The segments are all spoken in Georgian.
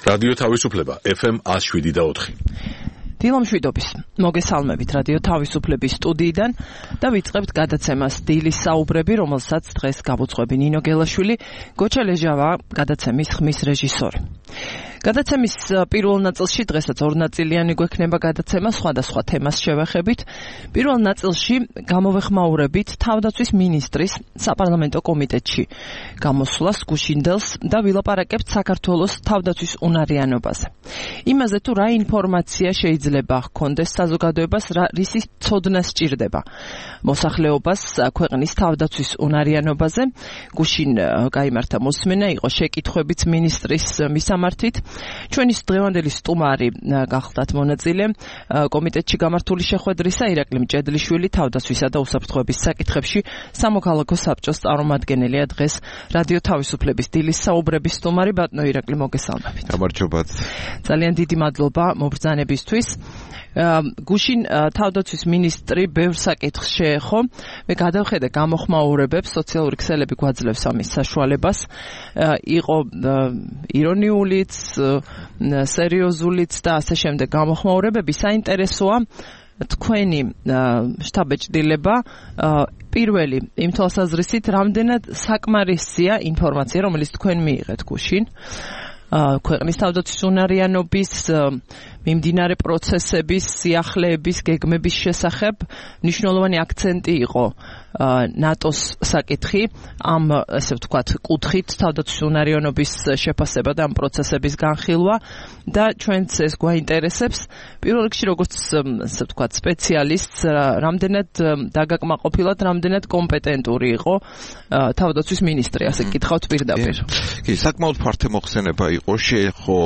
რადიო თავისუფლება FM 107.4. დილამშვიდობის მოგესალმებით რადიო თავისუფლების სტუდიიდან და ვიწყებთ გადაცემას დილის საუბრები, რომელსაც დღეს გავუძღვები ნინო გელაშვილი, გოჩა ლეჟავა გადაცემის ხმის რეჟისორი. გადაცემის პირველ ნაწილში დღესაც ორ ნაწილიანი გვექნება გადაცემა, სხვადასხვა თემას შევეხებით. პირველ ნაწილში გამოვეხმაურებით თავდაცვის მინისტრის საპარლამენტო კომიტეტში გამოსვლას გუშინდელს და ვილაპარაკებთ საქართველოს თავდაცვის უნარიანობაზე. იმაზე თუ რა ინფორმაცია შეიძლება ჰქონდეს საზოგადოებას, რისი ცოდნა სჭირდება მოსახლეობას ქვეყნის თავდაცვის უნარიანობაზე. გუშინ გაიმართა მოსმენა, იყო შეკითხვებიც მინისტრის მისამართით. ჩვენი დღევანდელი სტუმარი გახლდათ მონაწილე კომიტეტში გამართული შეხვედრისა ირაკლი მჭედლიშვილი თავდაცვისა და უსაფრთხოების საკითხებში სამოქალაქო საბჭოს წარმომადგენელია. დღეს რადიო თავისუფლების დილის საუბრების სტუმარი ბატონო ირაკლი, მოგესალმებით. გამარჯობათ. ძალიან დიდი მადლობა მობრძანებისთვის. გუშინ თავდაცვის მინისტრი ბევრ საკითხს შეეხო. მე გადავხედე გამოხმაურებებს, სოციალური ქსელები გვაძლევს ამის საშუალებას. იყო ირონიულიც, სერიოზულიც და ასე შემდეგ გამოხმაურებები. საინტერესოა თქვენი შტაბ-ჭრილება პირველი იმ თვალსაზრისით, რამდენად საკმარისია ინფორმაცია, რომელიც თქვენ მიიღეთ გუშინ ქვეყნის თავდაცვის უნარიანობის, მიმდინარე პროცესების, სიახლეების, გეგმების შესახებ. მნიშვნელოვანი აქცენტი იყო ნატოს საკითხი, ამ ასე ვთქვათ, კუთხით თავდაცვის უნარიანობის შეფასება და ამ პროცესების განხილვა და ჩვენც ეს გვაინტერესებს. პირველ რიგში, როგორც ასე ვთქვათ, სპეციალისტს, რამდენად დაგაკმაყოფილად, რამდენად კომპეტენტური იყო თავდაცვის მინისტრი, ასე გითხავთ პირდაპირ. კი, საკმაოდ ფართო მოხსენება იყო, შეეხო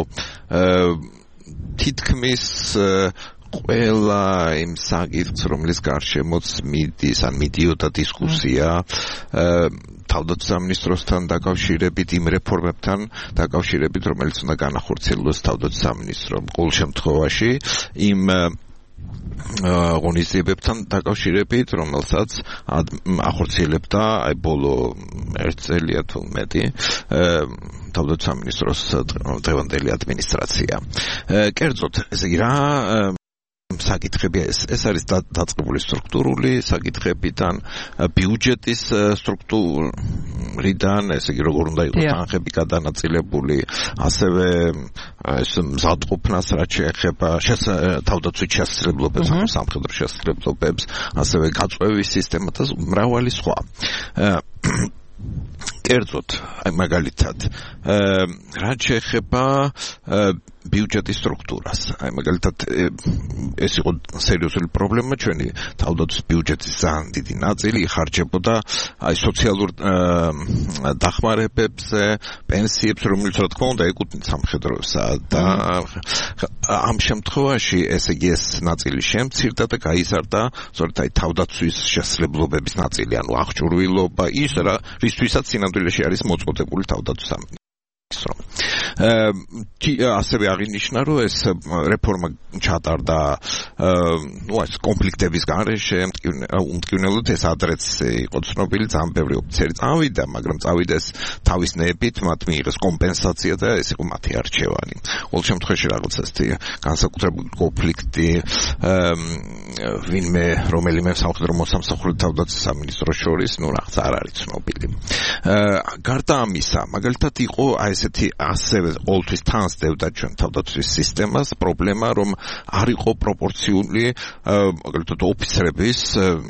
თითქმის ყველა იმ საკითხს, რომლის გარშემოც მიდის, ან მიდიოდა დისკუსია თავდაცვის სამინისტროსთან დაკავშირებით, იმ რეფორმებთან დაკავშირებით, რომელიც უნდა განახორციელოს თავდაცვის სამინისტრო. ყოველ შემთხვევაში იმ ღონისძიებებთან დაკავშირებით, რომელსაც ახორციელებდა ბოლო ერთ წელია თუ მეტი თავდაცვის სამინისტროს დღევანდელი ადმინისტრაცია. კერძოდ, ესე იგი რა საკითხები ეს არის დაწყებული სტრუქტურული საკითხებიდან, ბიუჯეტის სტრუქტურიდან, ესე იგი როგორ უნდა იყოს თანხები გადანაწილებული, ასევე ეს მზადყოფნას რაც შეეხება თავდაცვის შესაძლებლობებს, სამხედრო შესაძლებლობებს, ასევე გაწვევის სისტემა და მრავალი სხვა. კერძოდ, მაგალითად, რაც შეეხება ბიუჯეტის სტრუქტურას. მაგალითად, ეს იყო სერიოზული პრობლემა, ჩვენი თავდაცვის ბიუჯეტის ძალიან დიდი ნაწილი იხარჯებოდა სოციალურ დახმარებებზე, პენსიებს, რომელიც რა თქმა უნდა ეკუთვნით სამხედროსა და ამ შემთხვევაში, ესე იგი, ეს ნაწილი შემცირდა და გაიზარდა სწორედ აი თავდაცვის შესაძლებლობების ნაწილი, ანუ აღჭურვილობა, ის რისთვისაც სინამდვილეში არის მოწოდებული თავდაცვის სამინისტრო. ასევე აღინიშნა, რომ ეს რეფორმა ჩატარდა ეს კონფლიქტების გარეშე, უმტკივნეულად ეს ადრეც იყო ცნობილი, ძალიან ბევრი ოფიცერი წავიდა, მაგრამ წავიდეს თავის ნებით, მათ მიიღეს კომპენსაცია და ეს იყო მათი არჩევანი. ყოველ შემთხვევაში რაღაც ასეთი განსაკუთრებული კონფლიქტი ვინმე რომელიმე სამხედრო მოსამსახურე თავდაცვის სამინისტროს შორის, რაღაც არ არის ცნობილი. გარდა ამისა, მაგალითად იყო ესეთი ასევე ყოველთვის თან სდევდა ჩვენ თავდაცვის სისტემას პრობლემა, რომ არ იყო პროპორციული მაგალითად ოფიცრების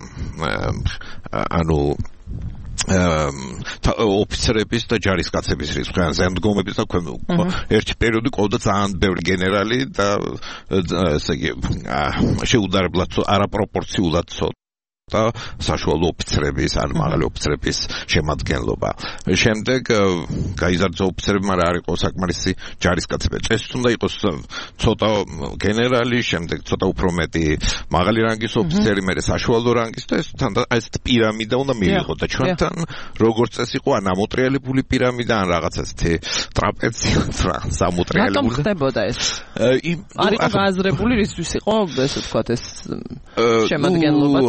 ანუ ოფიცრების და ჯარისკაცების რიცხვი, ზემდგომების და ერთი პერიოდი ყავდა ძალიან ბევრი გენერალი და ესე იგი შეუდარებლად არაპროპორციულად და საშუალო ოფიცრების, ან მაღალი ოფიცრების შემადგენლობა. შემდეგ გაიზარდა ოფიცრები, მაგრამ არ იყო საკმარისი ჯარისკაცები. წესით უნდა იყოს ცოტა გენერალი, შემდეგ ცოტა უფრო მეტი მაღალი რანგის ოფიცერი, მერე საშუალო რანგის და ეს ეს პირამიდა უნდა მიიღო და ჩვენთან როგორც წესი იყო ან ამოტრიალებული პირამიდა, ან რაღაც ესეთი ტრაპეცია, სამოტრიალებული. რატომ ხდებოდა ეს? არ იყო გააზრებული, რისთვის იყო, ესე ვთქვათ, ეს შემადგენლობა?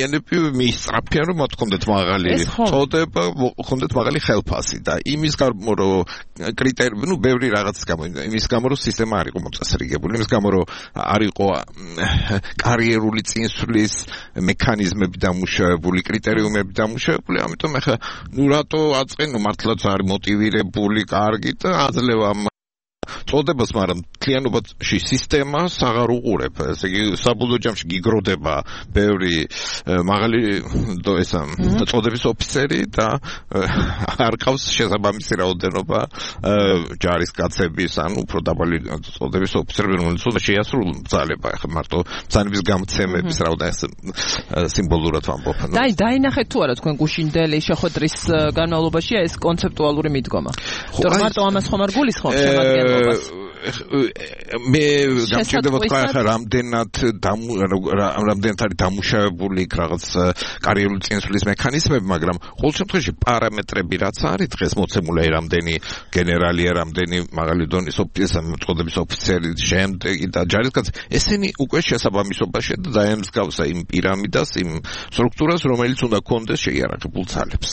ადამიანები მიისწრაფიან რომ მათ ჰქონდეთ მაღალი წოდება, ჰქონდეთ მაღალი ხელფასი და იმის გამო რომ კრიტერიუმი, ბევრი რაღაცის გამო, იმის გამო რომ სისტემა არ იყო მოწესრიგებული, იმის გამო რომ არ იყო კარიერული წინსვლის მექანიზმები დამუშავებული, კრიტერიუმები დამუშავებული, ამიტომ ახლა რატო აწყენ მართლაც არის მოტივირებული, კარგი და აძლევა წოდებას, მაგრამ მთლიანობაში სისტემას აღარ უყურებ. ესე იგი, საბოლოო ჯამში გიგროდება ბევრი მაღალი წოდების ოფიცერი და არ ყავს შესაბამისი რაოდენობა ჯარისკაცების, ანუ უფრო დაბალი წოდების ოფიცერები, რომელიც უნდა შეასრულონ ძალება. ახლა მარტო ბრძანების გამცემების რაოდენობას სიმბოლურად ვამბობ. დაინახეთ თუ არა თქვენ გუშინდელი შეხვედრის განმავლობაში ეს კონცეპტუალური მიდგომა. თორემ მარტო ამას ხომ არ გულისხმობ შემადგენლობას. მე გამჭირდება თქვა ახლა რამდენად არის დამუშავებული რაღაც კარიერული წინსვლის მექანიზმები, მაგრამ ყოველ შემთხვევაში პარამეტრები რაც არის დღეს მოცემული რამდენი გენერალია, რამდენი მაღალი დონის წოდების ოფიცერი, შემდეგი და ჯარისკაცი, ესენი უკვე შესაბამისობაში და დაემსგავსა იმ პირამიდას, იმ სტრუქტურას, რომელიც უნდა ქონდეს შეიარაღებულ ძალებს.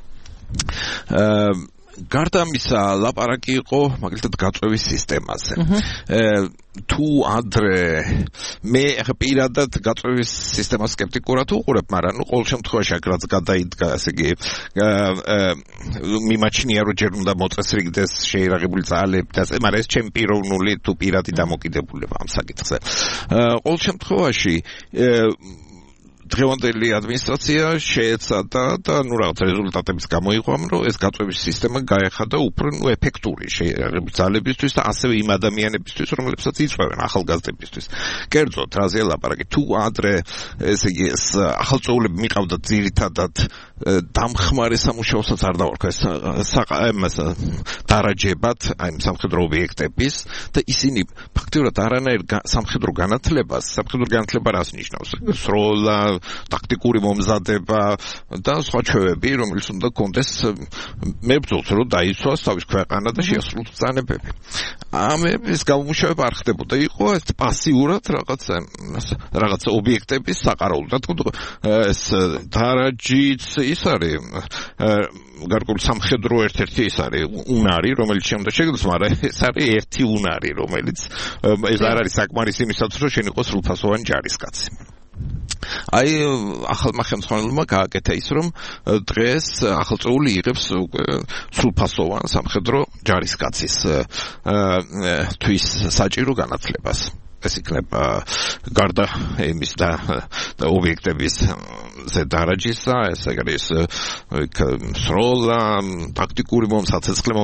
გარდა ამისა, ლაპარაკი იყო მაგალითად გაწვევის სისტემაზე. თუ ადრე მე ახლა პირადად გაწვევის სისტემას სკეპტიკურად უყურებ, მაგრამ ნუ ყოველ შემთხვევაში აქ რაც გადაიდგა, ესე იგი მიმაჩნია რომ ჯერ უნდა მოწესრიგდეს შეიარაღებული ძალები და ასე, მაგრამ ეს ჩემი პიროვნული თუ პირადი დამოკიდებულება ამ საკითხზე. ყოველ შემთხვევაში დღევანდელი ადმინისტრაცია შეეცადა და ნუ რაღაც რეზულტატების გამოიყვამ, რომ ეს გაწვევის სისტემა გაეხადა უფრო ეფექტური შეიარაღებული ძალებისთვის და ასევე იმ ადამიანებისთვის, რომლებსაც იწვევენ ახალგაზრდებისთვის. კერძოდ, რაზეა ლაპარაკი, თუ ადრე ესე იგი ახალწეულები მიყავდათ ძირითადად დამხმარე სამუშაოსაც არ დავარქვა ეს დარაჯებად, აი სამხედრო ობიექტების და ისინი ფაქტიურად არანაირ სამხედრო განათლება რას ნიშნავს? სროლა, ტაქტიკური მომზადება და სხვა ჩვევები, რომელიც უნდა კონდეს მებრძოლს, რომ დაიცვას თავის ქვეყანა და შეასრულოს ბრძანებები. ამების გამომუშავება არ ხდებოდა, იყო ეს პასიურად რაღაც ობიექტების საყარაულო. რა თქმა უნდა, ეს დარაჯიც ის არის გარკვეული სამხედრო ერთ-ერთი ის არის უნარი, რომელიც შემდგა შეგძლოს, მაგრამ ეს არის ერთი უნარი, რომელიც ეს არ არის საკმარისი იმისათვის, რომ შენ იყოს სრულფასოვანი ჯარისკაცი. აი ახალმა ხელმძღვანელმა გააკეთა ის, რომ დღეს ახალწეული იღებს სრულფასოვან სამხედრო ჯარისკაცის თვის საჭირო განათლებას. ეს იქნება გარდა იმის და ობიექტების დარაჯისა, ეს არის სროლა, ტაქტიკური მომზადება,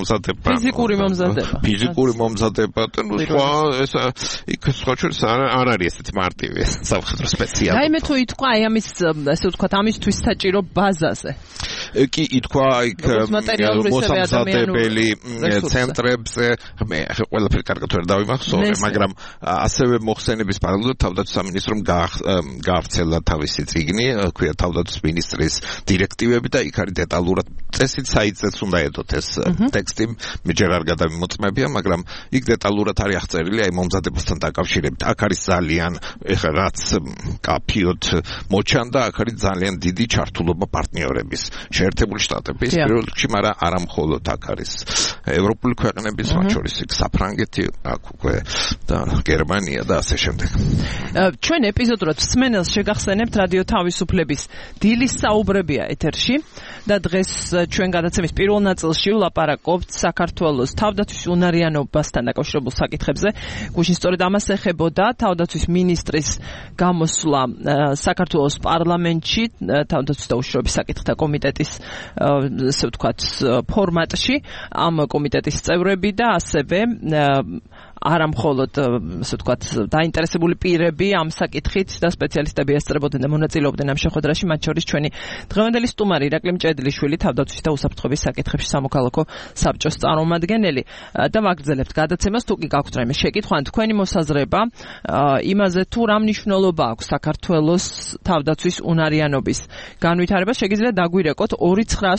ფიზიკური მომზადება და ნუ სხვა ეს იქ სხვა ჩვენს არ არის ესეთ მარტივი სამხედრო სპეციალობა. აი მე თუ ითქვა აი ამის ესე ვთქვათ ამისთვის საჭირო ბაზაზე. კი ითქვა იქ მოსამზადებელი ცენტრებზე მე ყველაფერი კარგად ვერ დავიმახსოვრე, მაგრამ ასევე მოხსენების პარალელურად თავდაცვის სამინისტრომ გაავრცელა თავისი წიგნი, ქვია თავდაცვის მინისტრის დირექტივები და იქ არის დეტალურად წესით საიტზეც უნდა ედოთ ეს ტექსტი, მე ჯერ არ გადამიმოწმებია, მაგრამ იქ დეტალურად არის აღწერილი აი მომზადებასთან დაკავშირებით. აქ არის ძალიან ეხლა რაც კაფიოდ მოჩანდა, აქ არის ძალიან დიდი ჩართულობა პარტნიორების, შეერთებული შტატების პირველ რიგში, მაგრამ არა მხოლოდ აქ არის ევროპული ქვეყნების, მათ შორის იქ საფრანგეთი, აქ უკვე და გერმანია და ასე შემდეგ. ჩვენ ეპიზოდურად მსმენელს შეგახსენებთ რადიო თავისუფლების დილის საუბრებია ეთერში და დღეს ჩვენ გადაცემის პირველ ნაწილში ვლაპარაკობთ საქართველოს თავდაცვის უნარიანობასთან დაკავშირებულ საკითხებზე. გუშინ სწორედ ამას ეხებოდა თავდაცვის მინისტრის გამოსვლა საქართველოს პარლამენტში თავდაცვის და უშიშროების საკითხთა კომიტეტის ესე ვთქვათ ფორმატში, ამ კომიტეტის წევრები და ასევე არა მხოლოდ ასე ვთქვათ დაინტერესებული პირები ამ საკითხით და სპეციალისტები ესწრებოდნენ და მონაწილეობდნენ ამ შეხვედრაში, მათ შორის ჩვენი დღევანდელი სტუმარი ირაკლი მჭედლიშვილი, თავდაცვის და უსაფრთხოების საკითხებში სამოქალაქო საბჭოს წარმომადგენელი და ვაგრძელებთ გადაცემას. თუ კი გაქვთ რაიმე შეკითხვა ან თქვენი მოსაზრება იმაზე თუ რა მნიშვნელობა აქვს საქართველოს თავდაცვის უნარიანობის განვითარებას, შეგიძლიათ დაგვირეკოთ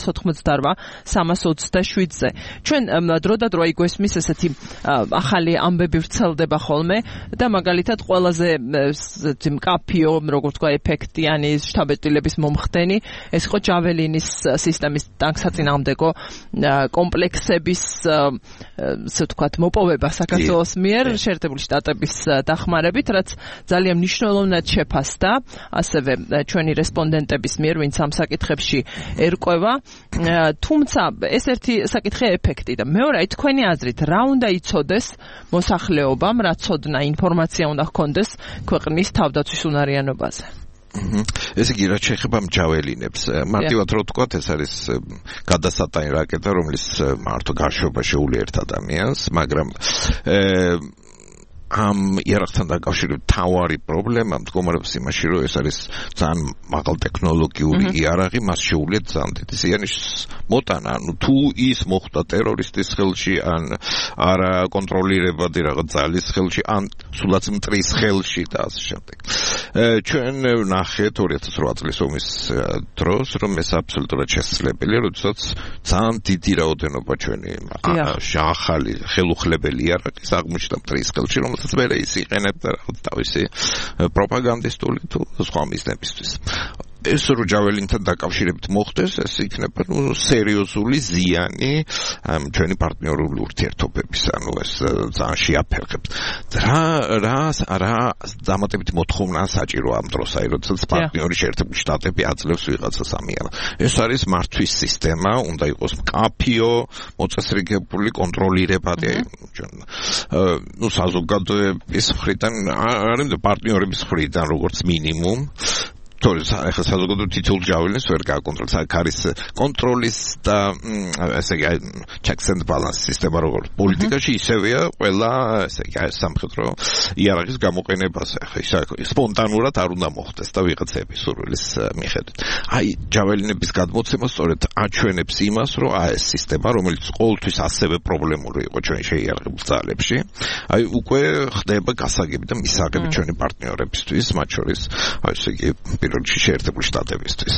2988 327-ზე. ჩვენ დროდადრო იგვესმის ესეთი ახალი ამბები ვრცელდება ხოლმე და მაგალითად ყველაზე მკაფიო, როგორც თქვა, ეფექტიანი შთაბეჭდილების მომხდენი ეს იყო ჯაველინის სისტემის ტანკსაწინააღმდეგო კომპლექსების ასე ვთქვათ მოპოვება საქართველოს მიერ შეერთებული შტატების დახმარებით, რაც ძალიან მნიშვნელოვნად შეფასდა ასევე ჩვენი რესპონდენტების მიერ, ვინც ამ საკითხებში ერკვევა. თუმცა ეს ერთი საკითხია ეფექტი და მეორე აი თქვენი აზრით რა უნდა იცოდეს მოსახლეობამ, რა ცოდნა ინფორმაცია უნდა ჰქონდეს ქვეყნის თავდაცვის უნარიანობაზე. ესე იგი, რაც შეეხება ჯაველინებს, მარტივად რო ვთქვათ, ეს არის გადასატანი რაკეტა, რომლის მარტო გარშეობა შეუძლია ერთ ადამიანს, მაგრამ ამ იარაღთან დაკავშირებით თავარი პრობლემა მდგომარეობს იმაში, რომ ეს არის ძალიან მაღალ ტექნოლოგიური იარაღი, მას შეუძლია ძალიან დიდი ზიანის მოტანა. ანუ თუ ის მოხვდა ტერორისტის ხელში, ან არა კონტროლირებადი რაღაც ძალის ხელში, ან სულაც მტრის ხელში და ასე შემდეგ. ჩვენ ნახეთ 2008 წლის ომის დროს, რომ ეს აბსოლუტურად შესაძლებელია, როდესაც ძალიან დიდი რაოდენობა ჩვენი ახალი ხელუხლებელი იარაღის აღმოჩნდა მტრის ხელში, რომელსაც მერე ის იყენებდა რაღაც თავისი პროპაგანდისტული თუ სხვა მიზნებისთვის. ეს რო ჯაველინთან დაკავშირებით მოხდეს, ეს იქნება სერიოზული ზიანი ჩვენი პარტნიორული ურთიერთობების, ანუ ეს ძალიან შეაფერხებს. რა დამატებით მოთხოვნა საჭირო ამ დროს, აი როდესაც პარტნიორი შეერთებული შტატები აძლევს ვიღაცას ამიან. ეს არის მართვის სისტემა, უნდა იყოს მკაფიო, მოწესრიგებული, კონტროლირებადი, საზოგადოების მხრიდან, არა პარტნიორების მხრიდან როგორც მინიმუმ. თორემ ახლა საზოგადო თითოეულ ჯაველინს ვერ გააკონტროლებს. აქ არის კონტროლის და ესე იგი checks and balance სისტემა როგორც პოლიტიკაში ისევეა ყველა ესე იგი სამხედრო იარაღის გამოყენებაზე. ახლა სპონტანურად არ უნდა მოხდეს და ვიღაცების სურვილის მიხედვით. აი ჯაველინების გადმოცემა სწორედ აჩვენებს იმას, რომ ეს სისტემა, რომელიც ყოველთვის ასევე პრობლემური იყო ჩვენი შეიარაღებულ ძალებში, აი უკვე ხდება გასაგები და მისაღები ჩვენი პარტნიორებისთვის, მათ შორის აი ესე იგი შეერთებული შტატებისთვის.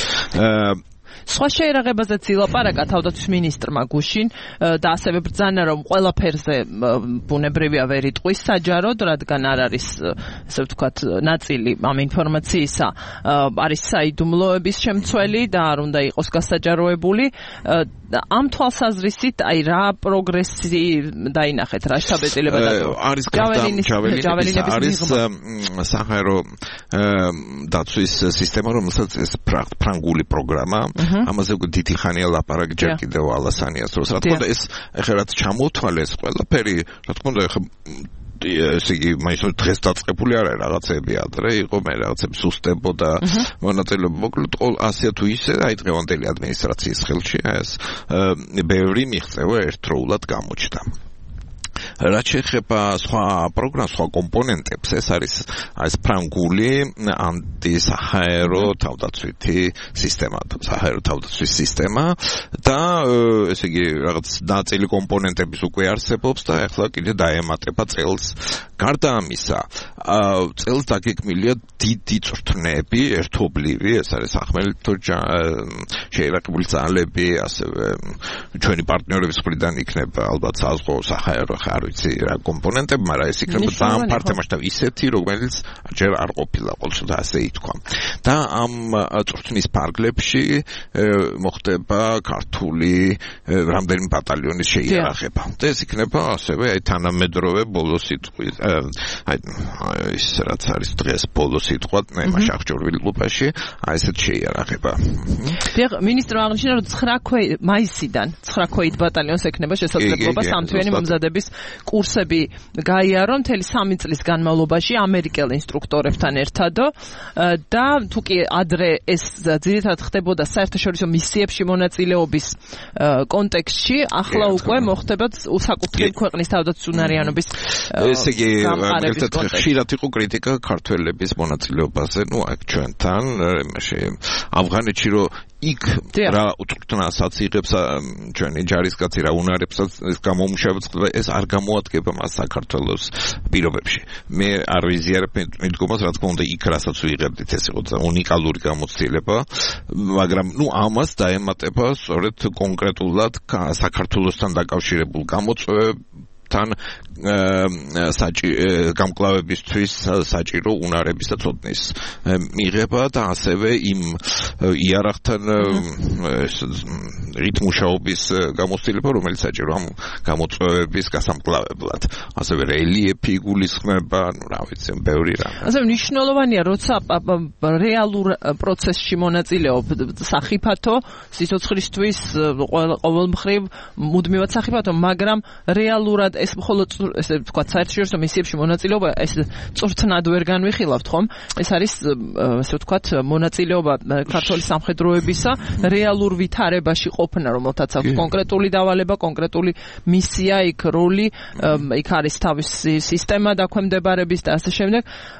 სხვა შეიარაღებაზეც ილაპარაკა თავდაცვის მინისტრმა გუშინ და ასევე ბრძანა, რომ ყველაფერზე ბუნებრივია ვერ იტყვის საჯაროდ, რადგან არ არის, ასე ვთქვათ, ნაწილი ამ ინფორმაციისა არის საიდუმლოების შემცველი და არ უნდა იყოს გასაჯაროებული. ამ თვალსაზრისით, აი რა პროგრესი დაინახეთ, რა შთაბეჭდილება დატოვა? არის ჯაველინების არის საჰაერო დაცვის სისტემა, რომელსაც ეს ფრანგული პროგრამა ამაზე უკვე დიდი ხანია ლაპარაკი, ჯერ კიდევ ალასანიას დროს. რა თქმა უნდა, ეს ახლა რაც ჩამოთვალეს ყველაფერი, რა თქმა უნდა, ახლა ესე იგი მაინც დღეს დაწყებული არ არის რაღაცები ადრე იყო, მე რაღაცები სუსტებოდა მონაწილეობა. მოკლედ ასეა თუ ისე, აი დღევანდელი ადმინისტრაციის ხელში ეს ბევრი მიღწევა ერთდროულად გამოჩნდა. რაც შეეხება სხვა პროგრამას, სხვა კომპონენტებს, ეს არის ეს ფრანგული ანტისაჰაერო თავდაცვითი სისტემა, საჰაერო თავდაცვის სისტემა და ესე იგი რაღაც ნაწილი კომპონენტების უკვე არსებობს და ახლა კიდე დაემატება წელს. გარდა ამისა, წელს დაგეგმილია დიდი წვრთნები, ერთობლივი, ეს არის სახმელეთო შეიარაღებული ძალები, ასევე ჩვენი პარტნიორების მხრიდან იქნება ალბათ საზღვაო საჰაერო არ ვიცი რა კომპონენტები, მაგრამ ეს იქნება ძალიან ფართო მასშტაბი, ისეთი, რომელიც ჯერ არ ყოფილა ყოველთვის ასე ითქვა. და ამ წვრთნის ფარგლებში მოხდება ქართული რამდენიმე ბატალიონის შეიარაღება. და ეს იქნება ასევე თანამედროვე ბოლო სიტყვის აი ის რაც არის დღეს ბოლო სიტყვა შახჭურვილობაში, აი ესეთ შეიარაღება. დიახ, მინისტრმა აღნიშნა, რომ 9 მაისიდან 9 ქვეით ბატალიონს ექნება შესაძლებლობა სამთვიანი მომზადების კურსები გაიარო მთელი 3 წლის განმავლობაში ამერიკელ ინსტრუქტორებთან ერთადო და თუ კი ადრე ეს ძირითადად ხდებოდა საერთაშორისო მისიებში მონაწილეობის კონტექსტში, ახლა უკვე მოხდება საკუთრივ ქვეყნის თავდაცვის უნარიანობის ესე იგი ერთ-ერთი ხშირად იყო კრიტიკა ქართველების მონაწილეობაზე, ნუ აქ ჩვენთან იმაში ავღანეთში რომ იქ რა უწვრთნასაც იღებს ჩვენი ჯარისკაცი რა უნარებსაც ეს გამომუშავებს, ეს არ გამოადგება მას საქართველოს პირობებში. მე არ ვიზიარებ მიდგომას, რა თქმა უნდა, იქ რასაც ვიღებდით, ეს იყო უნიკალური გამოცდილება, მაგრამ ნუ ამას დაემატება სწორედ კონკრეტულად საქართველოსთან დაკავშირებულ გამოწვევებთან თან გამკლავებისთვის საჭირო უნარების და ცოდნის მიღება და ასევე იმ იარაღთან რიტმუშაობის გამოცდილება, რომელიც საჭირო ამ გამოწვევების გასამკლავებლად. ასევე რელიეფი იგულისხმება, რა ვიცი, ბევრი რამ. ასე მნიშვნელოვანია, როცა რეალურ პროცესში მონაწილეობ სახიფათო სიცოცხლისთვის ყოველ მხრივ მუდმივად სახიფათო, მაგრამ რეალურად ეს მხოლოდ ესე ვთქვათ საერთაშორისო მისიებში მონაწილეობა ეს წვრთნად ვერ განვიხილავთ ხომ? ეს არის ესე ვთქვათ მონაწილეობა ქართული სამხედროებისა რეალურ ვითარებაში ყოფნა, რომელთაც აქვს კონკრეტული დავალება, კონკრეტული მისია, იქ როლი, იქ არის თავისი სისტემა დაქვემდებარების და ასე შემდეგ.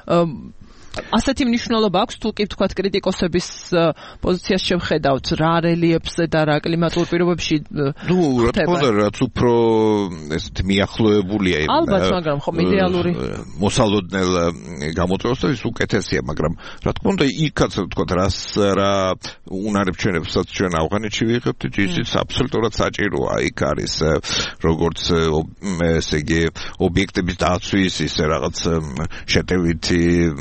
ასეთი მნიშვნელობა აქვს თუ კი ვთქვათ კრიტიკოსების პოზიციას შევხედავთ რა რელიეფზე და რა კლიმატურ პირობებში რა თქმა უნდა რაც უფრო ესეთი მიახლოებულია იმ ალბათ მაგრამ ხომ იდეალური მოსალოდნელ გამოწვევას უკეთესია მაგრამ რა თქმა უნდა იქაც ვთქვათ რა უნარებჩვენებსაც ჩვენ ავღანეთში ვიღებთ ისიც აბსოლუტურად საჭიროა იქ არის როგორც ესე იგი ობიექტების დაცვის ისე რაღაც შეტევითი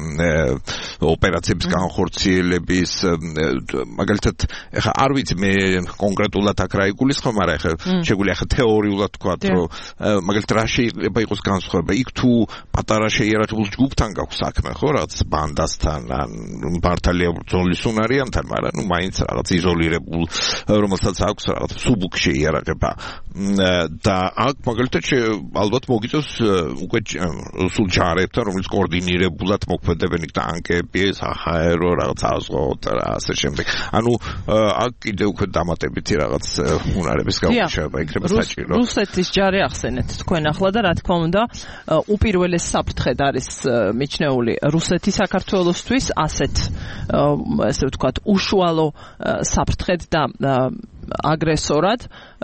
ოპერაციების განხორციელების მაგალითად ეხა არ ვიცი მე კონკრეტულად აქ რა იგულისხმება მაგრამ ეხა შეგვიძლია ეხა თეორიულად თქვა რომ მაგალითად რა შეიძლება იყოს განსხვავება იქ თუ პატარა შეიარაღებულ ჯგუფთან გაქვს საქმე ხო რაღაც ბანდასთან ან მართალია ბრძოლის უნარიანთან მაგრამ ნუ მაინც რაღაც იზოლირებულ რომელსაც აქვს რაღაც სუბუქ შეიარაღება და აქ მაგალითად ალბათ მოგიწევს უკვე სულ ჯარებთან რომელიც კოორდინირებულად მოქმედებენ ტანკები, საჰაერო, რაღაც აზღოთ და ასე შემდეგ. ანუ აქ კიდე უკვე დამატებითი რაღაც უნარების გამოშვება იქნება საჭირო. რუსეთის ჯარი ახსენეთ თქვენ ახლა და რა თქმა უნდა, უპირველეს საფრთხედ არის მიჩნეული რუსეთი საქართველოსთვის ასეთ ესე ვთქვათ, უშუალო საფრთხედ და აგრესორად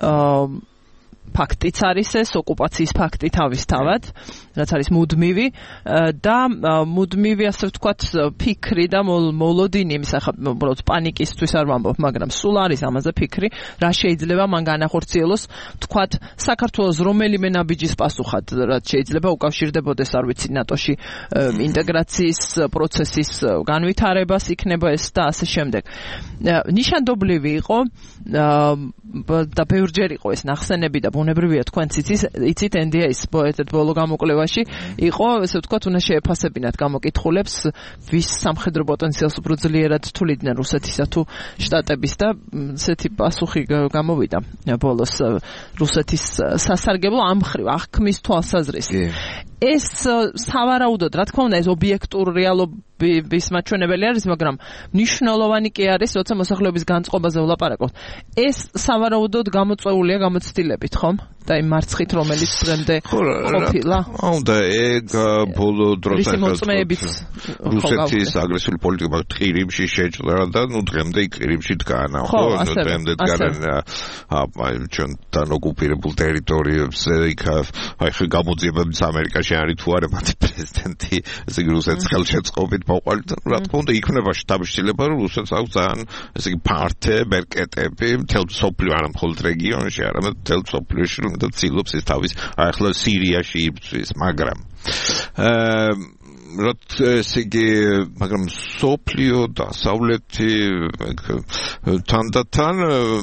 ფაქტიც არის ეს ოკუპაციის ფაქტი თავისთავად, რაც არის მუდმივი და მუდმივი ასე ვთქვათ ფიქრი და მოლოდინი იმის ახლა პანიკისთვის არ ვამბობ, მაგრამ სულ არის ამაზე ფიქრი, რა შეიძლება მან განახორციელოს, ვთქვათ, საქართველოს რომელიმე ნაბიჯის პასუხად, რაც შეიძლება უკავშირდებოდეს, არ ვიცი, ნატოში ინტეგრაციის პროცესის განვითარებას იქნება ეს და ასე შემდეგ. ნიშანდობლივი იყო და ბევრჯერ იყო ეს ნახსენები და ბუნებრივია თქვენც იცით NDA-ის ბოლო გამოკვლევაში იყო ესე ვთქვათ უნდა შეეფასებინათ გამოკითხულებს ვის სამხედრო პოტენციალს უფრო ძლიერად თuliდნენ რუსეთისა თუ შტატების და ესეთი პასუხი გამოვიდა ბოლოს რუსეთის სასარგებლო ამ მხრივ აღქმის თვალსაზრისით ეს სავარაუდოდ რა თქმა უნდა ეს ობიექტური რეალობის მაჩვენებელი არის მაგრამ მნიშვნელოვანი კი არის როცა მოსახლეობის განწყობაზე ვლაპარაკობთ ეს სავარაუდოდ გამოწვეულია გამოცდილებით ხომ და იმ მარცხით რომელიც დღემდე ყოფილა უნდა ეგ ბოლო დროს რუსეთის აგრესიული პოლიტიკა ყირიმში შეჭრა და ნუ დღემდე ყირიმში დგანა ხო ნუ დღემდე დგანა ჩვენთან ოკუპირებულ ტერიტორიებზე იქ აი ხე გამოძიებების ამერიკაში არის თუ არა მათი პრეზიდენტი ესე იგი რუსეთის ხელშეწყობით მოყოლით რა თქმა უნდა იქნება შტაბ-შტილება რომ რუსეთს აქვს ძალიან ესე იგი ფართე ბერკეტები მთელ სოფლიო არა მხოლოდ რეგიონში არამედ მთელ სოფლიოში და ცდილობს ის თავის ახლა სირიაში იბრძვის მაგრამ ესე იგი მაგრამ სოფლიო დასავლეთი თანდათან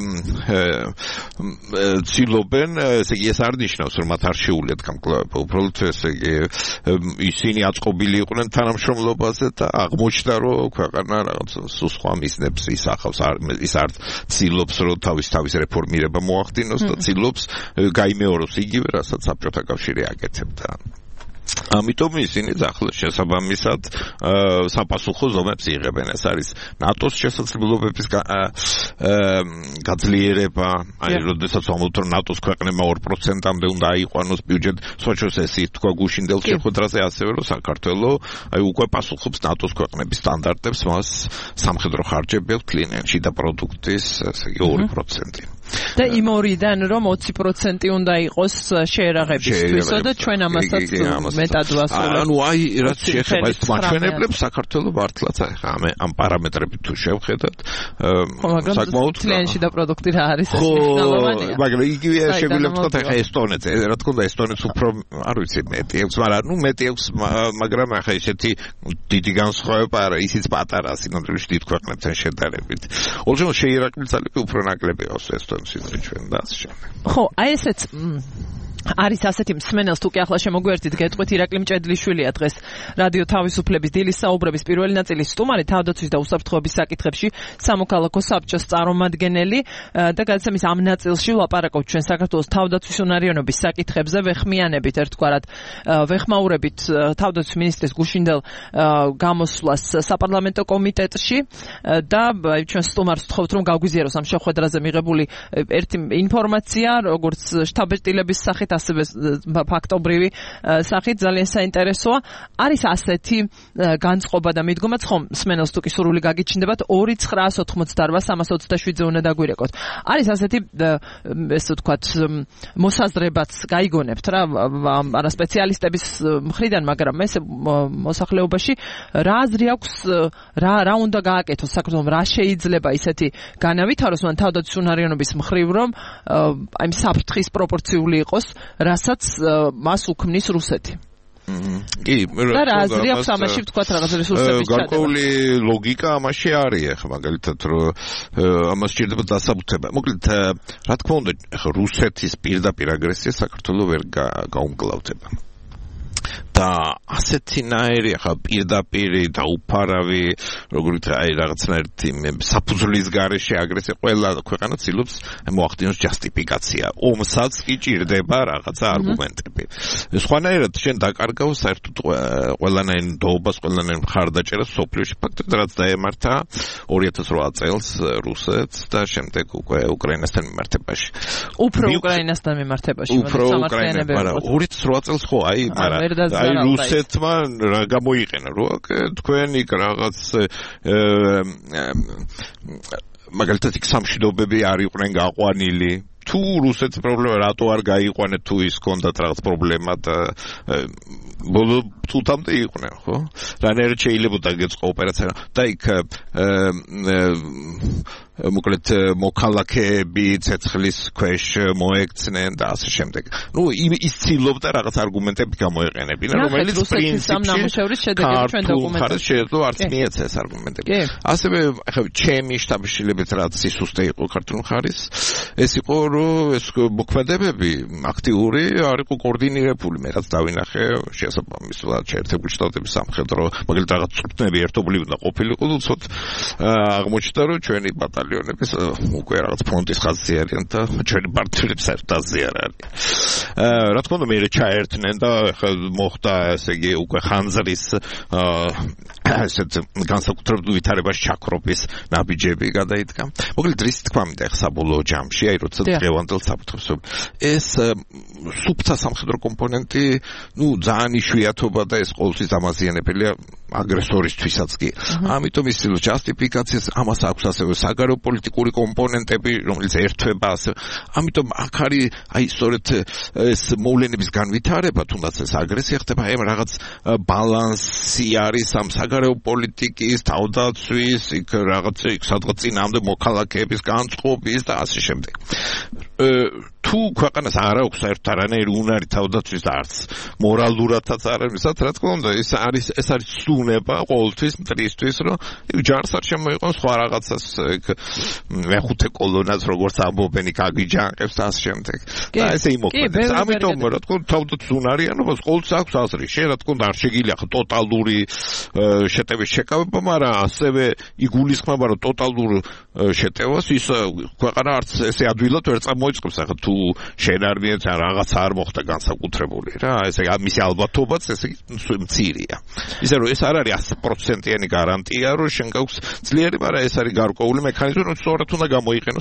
ცდილობენ ესე იგი ეს არ ნიშნავს რომ მათ არ შეუულიათ გამკლავება უბრალოდ ესე იგი ისინი აწყობილი იყვნენ თანამშრომლობაზე და აღმოჩნდა რომ ქვეყანა რაღაც სხვა მიზნებს ისახავს ის არ ცდილობს რომ თავის რეფორმირება მოახდინოს და ცდილობს გაიმეოროს იგივე რასაც საბჭოთა კავშირი აკეთებდა ამიტომ ისინი ახლა შესაბამისად საპასუხო ზომებს იღებენ ეს არის ნატოს შესაძლებლობების გაძლიერება აი როდესაც ვამბობთ რომ ნატოს ქვეყნებმა 2%-ამდე უნდა აიყვანოს ბიუჯეტ სოჩოს ესე თქვა გუშინდელ შეხვედრაზე ასევე რომ საქართველო აი უკვე პასუხობს ნატოს ქვეყნების სტანდარტებს მას სამხედრო ხარჯები აქვს ლინიაში და პროდუქტის ესე იგი 2% და იმ ორიდან რომ 20% უნდა იყოს შეერაღებისთვისო და ჩვენ ამასაც მეტად ვასრულებთ. ანუ აი რაც შეეხება ეს მაჩვენებლებს საქართველოს მართლაც ამ პარამეტრებით თუ შევხედათ საკმაოდ კლიანში და პროდუქტი რა არის ეს მნიშვნელოვანია. მაგრამ იგივე შეგვიძლია ვთქვათ ახლა ესტონეთზე რა თქმა უნდა ესტონეთს უფრო არ ვიცი მეტი აქვს მაგრამ მეტი აქვს მაგრამ ახლა ესეთი დიდი განსხვავება არა ისიც პატარა სინამდვილეში დიდ ქვეყნებთან შედარებით. ოღონდ შეერაკლი ძალები უფრო ნაკლები აქვს ესტონეთში ჩვენ და ასე შემდეგ. ხო, აი ესეც არის ასეთი მსმენელს თუ კი ახლა შემოგვერთით გეტყვით ირაკლი მჭედლიშვილია დღეს რადიო თავისუფლების დილის საუბრების პირველი ნაწილის სტუმარი თავდაცვის და უსაფრთხოების საკითხებში სამოქალაქო საბჭოს წარმომადგენელი და გადაცემის ამ ნაწილში ვლაპარაკობთ ჩვენ საქართველოს თავდაცვის უნარიანობის საკითხებზე ვეხმიანებით ერთგვარად ვეხმაურებით თავდაცვის მინისტრის გუშინდელ გამოსვლას საპარლამენტო კომიტეტში და ჩვენ სტუმარს ვთხოვთ რომ გავგვიზიაროს ამ შეხვედრაზე მიღებული ერთი ინფორმაცია როგორც შტაბ-ეტილების სახით ასევე ფაქტობრივი სახით ძალიან საინტერესოა. არის ასეთი განწყობა და მიდგომაც ხომ მსმენელს თუ კი სურვილი გაგიჩნდებათ 2-988-327-ზე უნდა დაგვირეკოთ. არის ასეთი ესე ვთქვათ მოსაზრებაც გაიგონებთ რა არა სპეციალისტების მხრიდან, მაგრამ ეს მოსახლეობაში რა აზრი აქვს რა უნდა გააკეთოს საქართველოს რა შეიძლება ისეთი განავითაროს მან თავდაცვის უნარიანობის მხრივ რომ აი საფრთხის პროპორციული იყოს რასაც მას უქმნის რუსეთი. კი, რა აზრი აქვს ამაში ვთქვათ რაღაც რესურსების ჩადება. გარკვეული ლოგიკა ამაში არის ახლა მაგალითად რომ ამას სჭირდება დასაბუთება. მოკლედ რა თქმა უნდა ახლა რუსეთის პირდაპირ აგრესია საქართველოს ვერ გაუმკლავდება. და ასეთნაირი ახლა პირდაპირი და უფარავი როგორიც აი რაღაცნაირი საფუძვლის გარეშე აგრესია ყველა ქვეყანა ცდილობს მოახდინოს ჯასტიფიკაცია. ომსაც კი ჭირდება რაღაცა არგუმენტები. სხვანაირად შენ დაკარგავ საერთოდ ყველანაირ ნდობას, ყველანაირ მხარდაჭერას სოფლიოში ფაქტობრივად რაც დაემართა 2008 წელს რუსეთს და შემდეგ უკვე უკრაინასთან მიმართებაში. უფრო უკრაინასთან მიმართებაში, მაგრამ სამართლიანები 2008 წელს ხო აი მაგრამ აი რუსეთმა რა გამოიყენა რომ თქვენ იქ რაღაც მაგალითად იქ სამშვიდობები არ იყვნენ გაყვანილი თუ რუსეთის პრობლემა რატო არ გაიყვანეთ თუ ის კონდათ რაღაც პრობლემა და ბოლო თუთამდე იყვნენ ხო რანაირად შეიძლება გეწყო ოპერაცია და იქ მოკლედ მოქალაქეები ცეცხლის ქვეშ მოექცნენ და ასე შემდეგ. ნუ ის ცდილობდა რაღაც არგუმენტები გამოეყენებინა, რომელიც პრინციპში ჩვენ დოკუმენტებში შეეძლო არც მიეცა ეს არგუმენტები. ასევე ახლა ჩემი შტაბ-შილებით რაც სისუსტე იყო ქართულ მხარის, ეს იყო რომ ეს მოქმედებები აქტიური არ იყო კოორდინირებული, მე რაც დავინახე შესაბამისად შეერთებული შტატების სამხედრო, მაგალითად რაღაც წვრთნები ერთობლივ უნდა ყოფილიყო, უცოდ აღმოჩნდა რომ ჩვენი ბატალიონების უკვე რაღაც ფრონტის ხაზზე არიან და ჩვენი პარტნიორები საერთოდ არ არის. რა თქმა უნდა მე ჩაერთნენ და ახლა მოხდა ესე იგი უკვე ხანძრის ასეთ განსაკუთრებულ ვითარებაში ჩაქრობის ნაბიჯები გადაიდგა. მოკლედ რის თქმა მინდა ახლა საბოლოო ჯამში აი როცა დღევანდელ საფრთხეს ეს სუფთა სამხედრო კომპონენტი ნუ ძალიან იშვიათობა და ეს ყოველთვის დამაზიანებელია აგრესორისთვისაც კი. ამიტომ ის ჯასტიფიკაციას ამას აქვს ასევე საგარეო პოლიტიკური კომპონენტები, რომელიც ერთვება ასე. ამიტომ აქ არის აი სწორედ ეს მოვლენების განვითარება, თუნდაც ეს აგრესია ხდება, აი რაღაც ბალანსი არის ამ საგარეო პოლიტიკის, თავდაცვის, იქ რაღაც იქ სადღაც წინამდე მოქალაქეების განწყობის და ასე შემდეგ. თუ ქვეყანას არ აქვს საერთოდ არანაირი უნარი თავდაცვის და არც მორალურადაც არ არის, რა თქმა უნდა, ეს არის ცუნება ყოველთვის მტრისთვის, რომ ჯარს არ შემოიყვანს სხვა რაღაცას მეხუთე კოლონას როგორც ამბობენ იქ აგიჯანყებს და ასე შემდეგ. და ესე იმოქმედებს. ამიტომ რა თქმა უნდა თავდაცვის უნარიანობას ყოველთვის აქვს აზრი. შენ რა თქმა უნდა არ შეგიძლია ხო ტოტალური შეტევის შეკავება, მაგრამ ასევე იგულისხმება რომ ტოტალურ შეტევას ის ქვეყანა არც ესე ადვილად ვერ წამოიწყებს. ახლა თუ შენ არ მიეცა რაღაც არ მოხდა განსაკუთრებული რა ესე მისი ალბათობაც ესე მცირეა ისე რომ ეს არ არის 100%-იანი გარანტია რომ შენ გაქვს ძლიერი მაგრამ ეს არის გარკვეული მექანიზმი რომ სწორად უნდა გამოიყენოს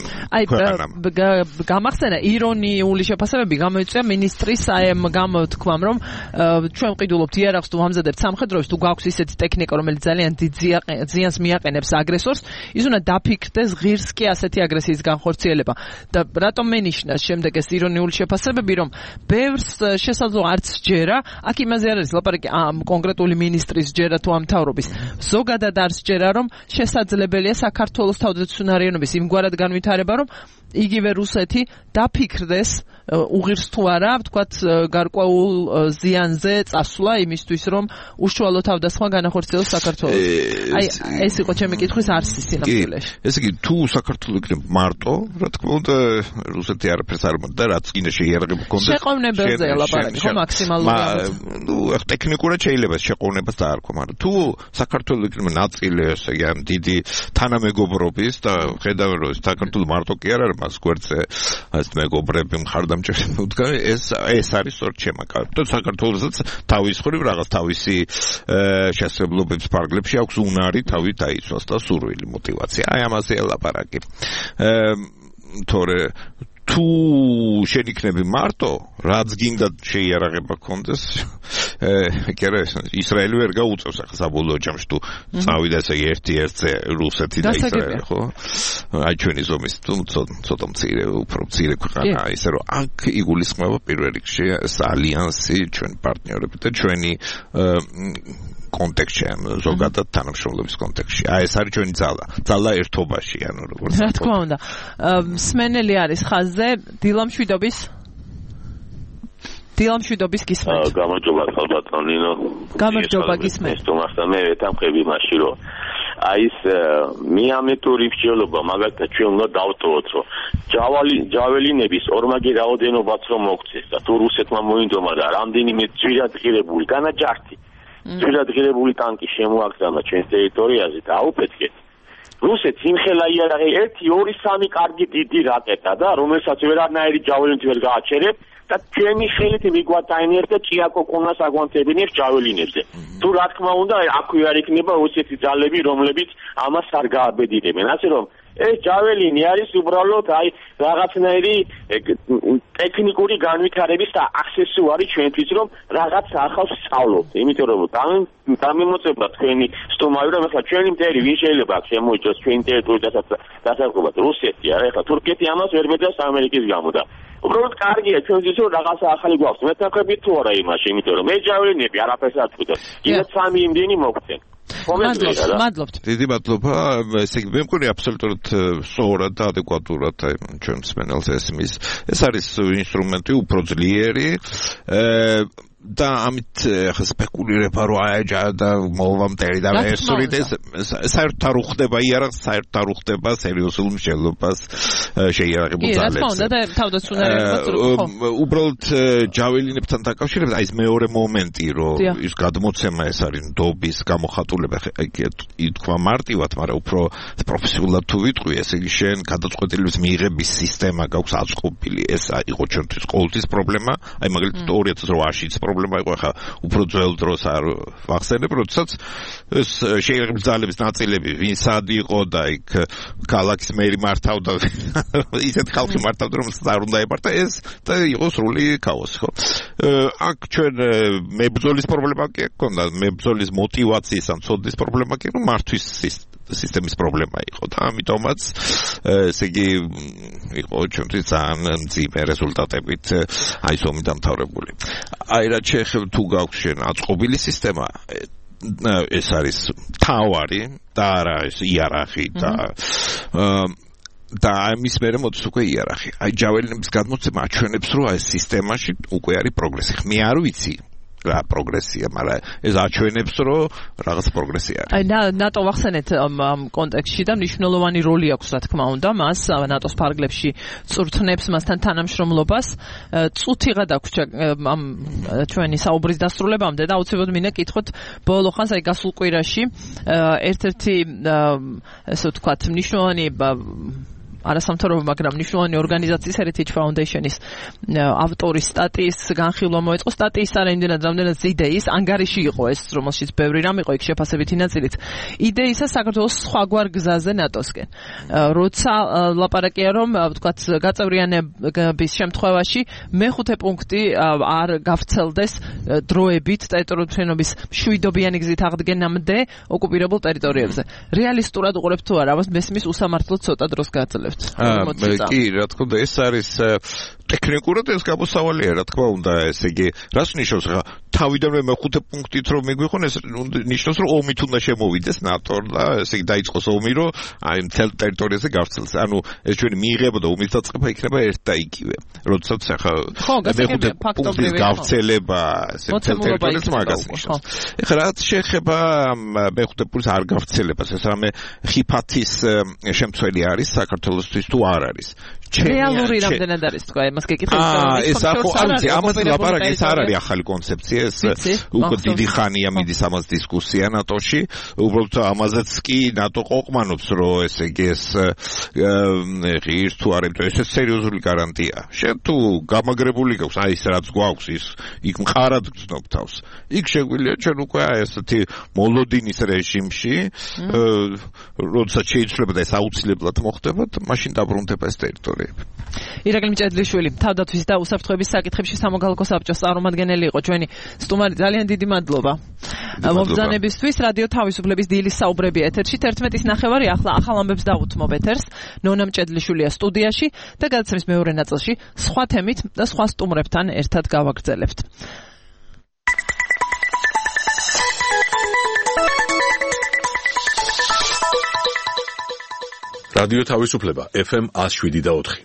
გამახსენა ირონიული შეფასებები გამოიწვია მინისტრის გამოთქვამ რომ ჩვენ ვყიდულობთ იარაღს თუ ამზადებთ სამხედროებს თუ გაქვს ისეთი ტექნიკა რომელიც ძალიან დიდ ზიანს მიაყენებს აგრესორს ის უნდა დაფიქრდეს ღირს კი ასეთი აგრესიის განხორციელება და რატომ მენიშნას შემდეგ ეს ირონიული შეფასებები რომ ბევრს შესაძლოა არც ჯერა აქ იმაზე არ არის ლაპარაკი კონკრეტული მინისტრის ჯერა თუ ამ მთავრობის ზოგადად არც ჯერა რომ შესაძლებელია საქართველოს თავდაცვიანობის იმგვარად განვითარება რომ იგივე რუსეთი დაფიქრდეს უღირს თუ არა ვთქვათ გარკვეულ ზიანზე წასვლა იმისთვის რომ უშუალო თავდასხმა განახორციელოს საქართველოს აი ეს იყო ჩემი კითხვის არსი სინამდვილეში ესე იგი თუ საქართველოს იქნება მარტო რა თქმა უნდა რუსეთი არაფერს არ მომდა რაც კიდე შეიარაღება კონდეს შეყოვნებელზე ლაპარაკი ხო მაქსიმალური ნუ ტექნიკურად შეიძლება შეყოვნებას დაარქვა მაგრამ თუ საქართველოს იქნება ნაწილი ესე იგი დიდი თანამეგობრობის და ხედავენ რომ საქართველოს მარტო კი არ არის მას გვერდზე ეს მეგობრები მხარდამჭერები უდგა ეს არის სწორედ შემაკავება და საქართველოსაც თავის ხრივ რაღაც თავისი შესაძლებლობებს ფარგლებში აქვს უნარი თავი დაიცვას და სურვილი мотивация აი ამაზე ლაპარაკი თორე თუ შენ იქნები მარტო რაც გინდა შეიარაღება კონდეს კერე ისრაელი ვერ გაუწევს ახლა საბოლოო ჯამში თუ წავიდა ესე ერთ-ერთზე რუსეთი და ისრაელი ხო აი ჩვენი ზომის თუ ცოტა მცირე უფრო მცირე ქვეყანა ისე რომ აქ იგულისხმება პირველ რიგში ეს ალიანსი ჩვენი პარტნიორები და ჩვენი კონტექსტში ზოგადად თანამშრომლობის კონტექსტში აი ეს არის ჩვენი ძალა ერთობაში ანუ როგორც რა თქმა უნდა სმენელი არის ხაზზე დილამშვიდობის გისმენთ გამარჯობა ხალბატონინო გამარჯობა გისმენთ თუმცა მე ვეთამხები მაშინ რომ აი ეს მიამეტური მსჯელობა მაგალითად ჩვენ უნდა დავტოვოთ რომ ჯაველინების ორმაგი რაოდენობაც რომ მოქცეს და თუ რუსეთმა მოინდომა და რამდენიმე ძვირადღირებული განაჯართი ძვირადღირებული ტანკი შემოაგზავნა ჩვენს ტერიტორიაზე და აუფეთქეთ რუსეთს იმხელა იარაღი 1 2 3 კარგი დიდი რაკეტა და რომელსაც ვერანაირი ჯაველინით ვერ გააჩერებ და ჩვენი ხელით მიგვატაინერთ და ჭიაკოკონას აგვანთებინებს ჯაველინებზე თუ რა თქმა უნდა აქვე არ იქნება რუსეთის ძალები რომლებიც ამას არ გააბედირებენ ასე რომ ეს ჯაველინი არის უბრალოდ აი რაღაცნაირი ტექნიკური განვითარების და აქსესუარი ჩვენთვის რომ რაღაც ახალს სწავლობთ იმიტომ რომ დამემოწება თქვენი სტუმარი რომ ახლა ჩვენი მტერი ვინ შეიძლება შემოიჭოს ჩვენი ტერიტორიასაც დასაწყობად რუსეთი არა ახლა თურქეთი ამას ვერ ბედავს ამერიკის გამო და უბრალოდ კარგია ჩვენთვის რომ რაღაცა ახალი გვაქვს მეთანხმებით თუ არა იმაში იმიტომ რომ მე ჯაველინები არაფერს არ თქვით კიდე 3 იმდენი მოგცენ მადლობთ. დიდი მადლობა. ესე იგი, მე მგონი აბსოლუტურად სწორად და ადეკვატურად ჩვენ მსმენელს ესმის. ეს არის ინსტრუმენტი უფრო ძლიერი. და ამით ხა სპეკულირება რომ აეჯა და მოვამტერი და ესურით ეს საერთოდ არ უხდება იარაღს საერთოდ არ უხდება სერიოზულ მსჯელობას შეიარაღებულ ძალებს. რა თქმა უნდა და თავდაცვიანებაც უბრალოდ ჯაველინებთან დაკავშირებით აი ეს მეორე მომენტი რომ ის გადმოცემა ეს არის ნდობის გამოხატულება ითქვა მარტივად მაგრამ უფრო პროფესიულად თუ ვიტყვი ესე იგი შენ გადაწყვეტილების მიღების სისტემა გაქვს აწყობილი ეს იყო ჩვენთვის ყოველთვის პრობლემა აი მაგალითად 2008-ში პრობლემა იყო ხა უფრო ძველ დროს არ ვახსენებ როდესაც ეს შეიარაღებული ძალების ნაწილები ვინ სად იყო და იქ ქალაქის მერი მართავდა ისეთ ხალხი მართავდა რომ არ უნდა ებართა ეს და იყო სრული ქაოსი ხო აქ ჩვენ მებრძოლის პრობლემა კი ჰქონდა მებრძოლის мотиваციის ან ცოდნის პრობლემა კი რომ მართვის სისტემის პრობლემა იყო და ამიტომაც ესე იგი იყო ჩვენთვის ძალიან მძიმე რეზულტატებით აი ზომი დამთავრებული. აი რა შეიძლება თუ გაქვს შენ აწყობილი სისტემა ეს არის თავარი და არა ეს იარაღი და ამის მერე მოდის უკვე იარაღი. აი ჯაველინების გადმოცემა აჩვენებს რომ ეს სისტემაში უკვე არის პროგრესი. მე არ ვიცი რა პროგრესია, მაგრამ ეს აჩვენებს, რომ რაღაც პროგრესია არის. აი ნატო ვახსენეთ ამ კონტექსტში და მნიშვნელოვანი როლი აქვს, რა თქმა უნდა, მას ნატოს ფარგლებში წვრთნებს მასთან თანამშრომლობას. წუთი გადაგვრჩა ამ ჩვენი საუბრის დასრულებამდე და აუცილებლად მინდა კითხოთ ბოლო ხანს, აი გასულ კვირაში ერთ-ერთი ესე ვთქვათ, მნიშვნელოვანი არასამთავრობო, მაგრამ მნიშვნელოვანი ორგანიზაციის Heritage Foundation-ის ავტორის სტატიის განხილვა მოეწყო. სტატიის არა იმდენად, რამდენად იდეის ანგარიში იყო ეს, რომელშიც ბევრი რამ იყო, იქ შეფასებითი ნაწილიც. იდეისა საქართველოს სხვაგვარ გზაზე ნატოსკენ. როცა ლაპარაკია, რომ ვთქვათ, გაწევრიანების შემთხვევაში მეხუთე პუნქტი არ გავრცელდეს დროებით ტერიტორიულობის მშვიდობიანი გზით აღდგენამდე ოკუპირებულ ტერიტორიებზე. რეალისტურად უყურებთ თუ არა, ამას მესმის უსამართლოდ ცოტა დროს გაძლევთ. კი, რა თქმა უნდა, ეს არის ტექნიკურად ეს გამოსავალია, რა თქმა უნდა, ესე იგი, რას ნიშნავს ხა თავიდანვე მეხუთე პუნქტით რომ მიგვიხონ, ეს ნიშნავს რომ ომით უნდა შემოვიდეს ნატო და ესე იგი დაიწყოს ომი, რომ აი მთელ ტერიტორიაზე გავრცელდეს. ანუ ეს ჩვენი მიიღება და ომის დაწყება იქნება ერთ და იგივე. როდესაც ხა მეხუთე პუნქტის გავრცელება ესე მთელ ტერიტორიაზე მაგას ნიშნავს. ეხლა რაც შეეხება მეხუთე პუნქტის არ გავრცელებას, ეს რამე ხიფათის შემცველი არის საქართველოსთვის თუ არ არის. რეალური რამდენად არის თქვა, იმას გეკითხებით. ეს ამაზე ლაპარაკი ეს არ არის ახალი კონცეფცია, ეს უკვე დიდი ხანია მიდის ამას დისკუსია ნატოში. უბრალოდ ამაზეც კი ნატო ყოყმანობს, რომ ესე იგი ეს ღირს თუ არ ეს სერიოზული გარანტია. შენ თუ გამაგრებული გაქვს, აი ეს რაც გვაქვს, ის იქ მყარად გრძნობ თავს. იქ შეგვიძლია ჩვენ უკვე ესეთი მოლოდინის რეჟიმში, როდესაც შეიძლება და ეს აუცილებლად მოხდებათ, მაშინ დაბრუნდება ეს ტერიტორია. ირაკლი მჭედლიშვილი, თავდაცვის და უსაფრთხოების საკითხებში სამოქალაქო საბჭოს წარმომადგენელი იყო ჩვენი სტუმარი. ძალიან დიდი მადლობა. მობრძანებისთვის რადიო თავისუფლების დილის საუბრები ეთერში 11:09 ახლა ახალ ამბებს დავუთმობ ეთერს. ნონა მჭედლიშვილია სტუდიაში და გადაცემის მეორე ნაწილში სხვა თემით და სხვა სტუმრებთან ერთად გავაგრძელებთ. რადიო თავისუფლება FM 107.4.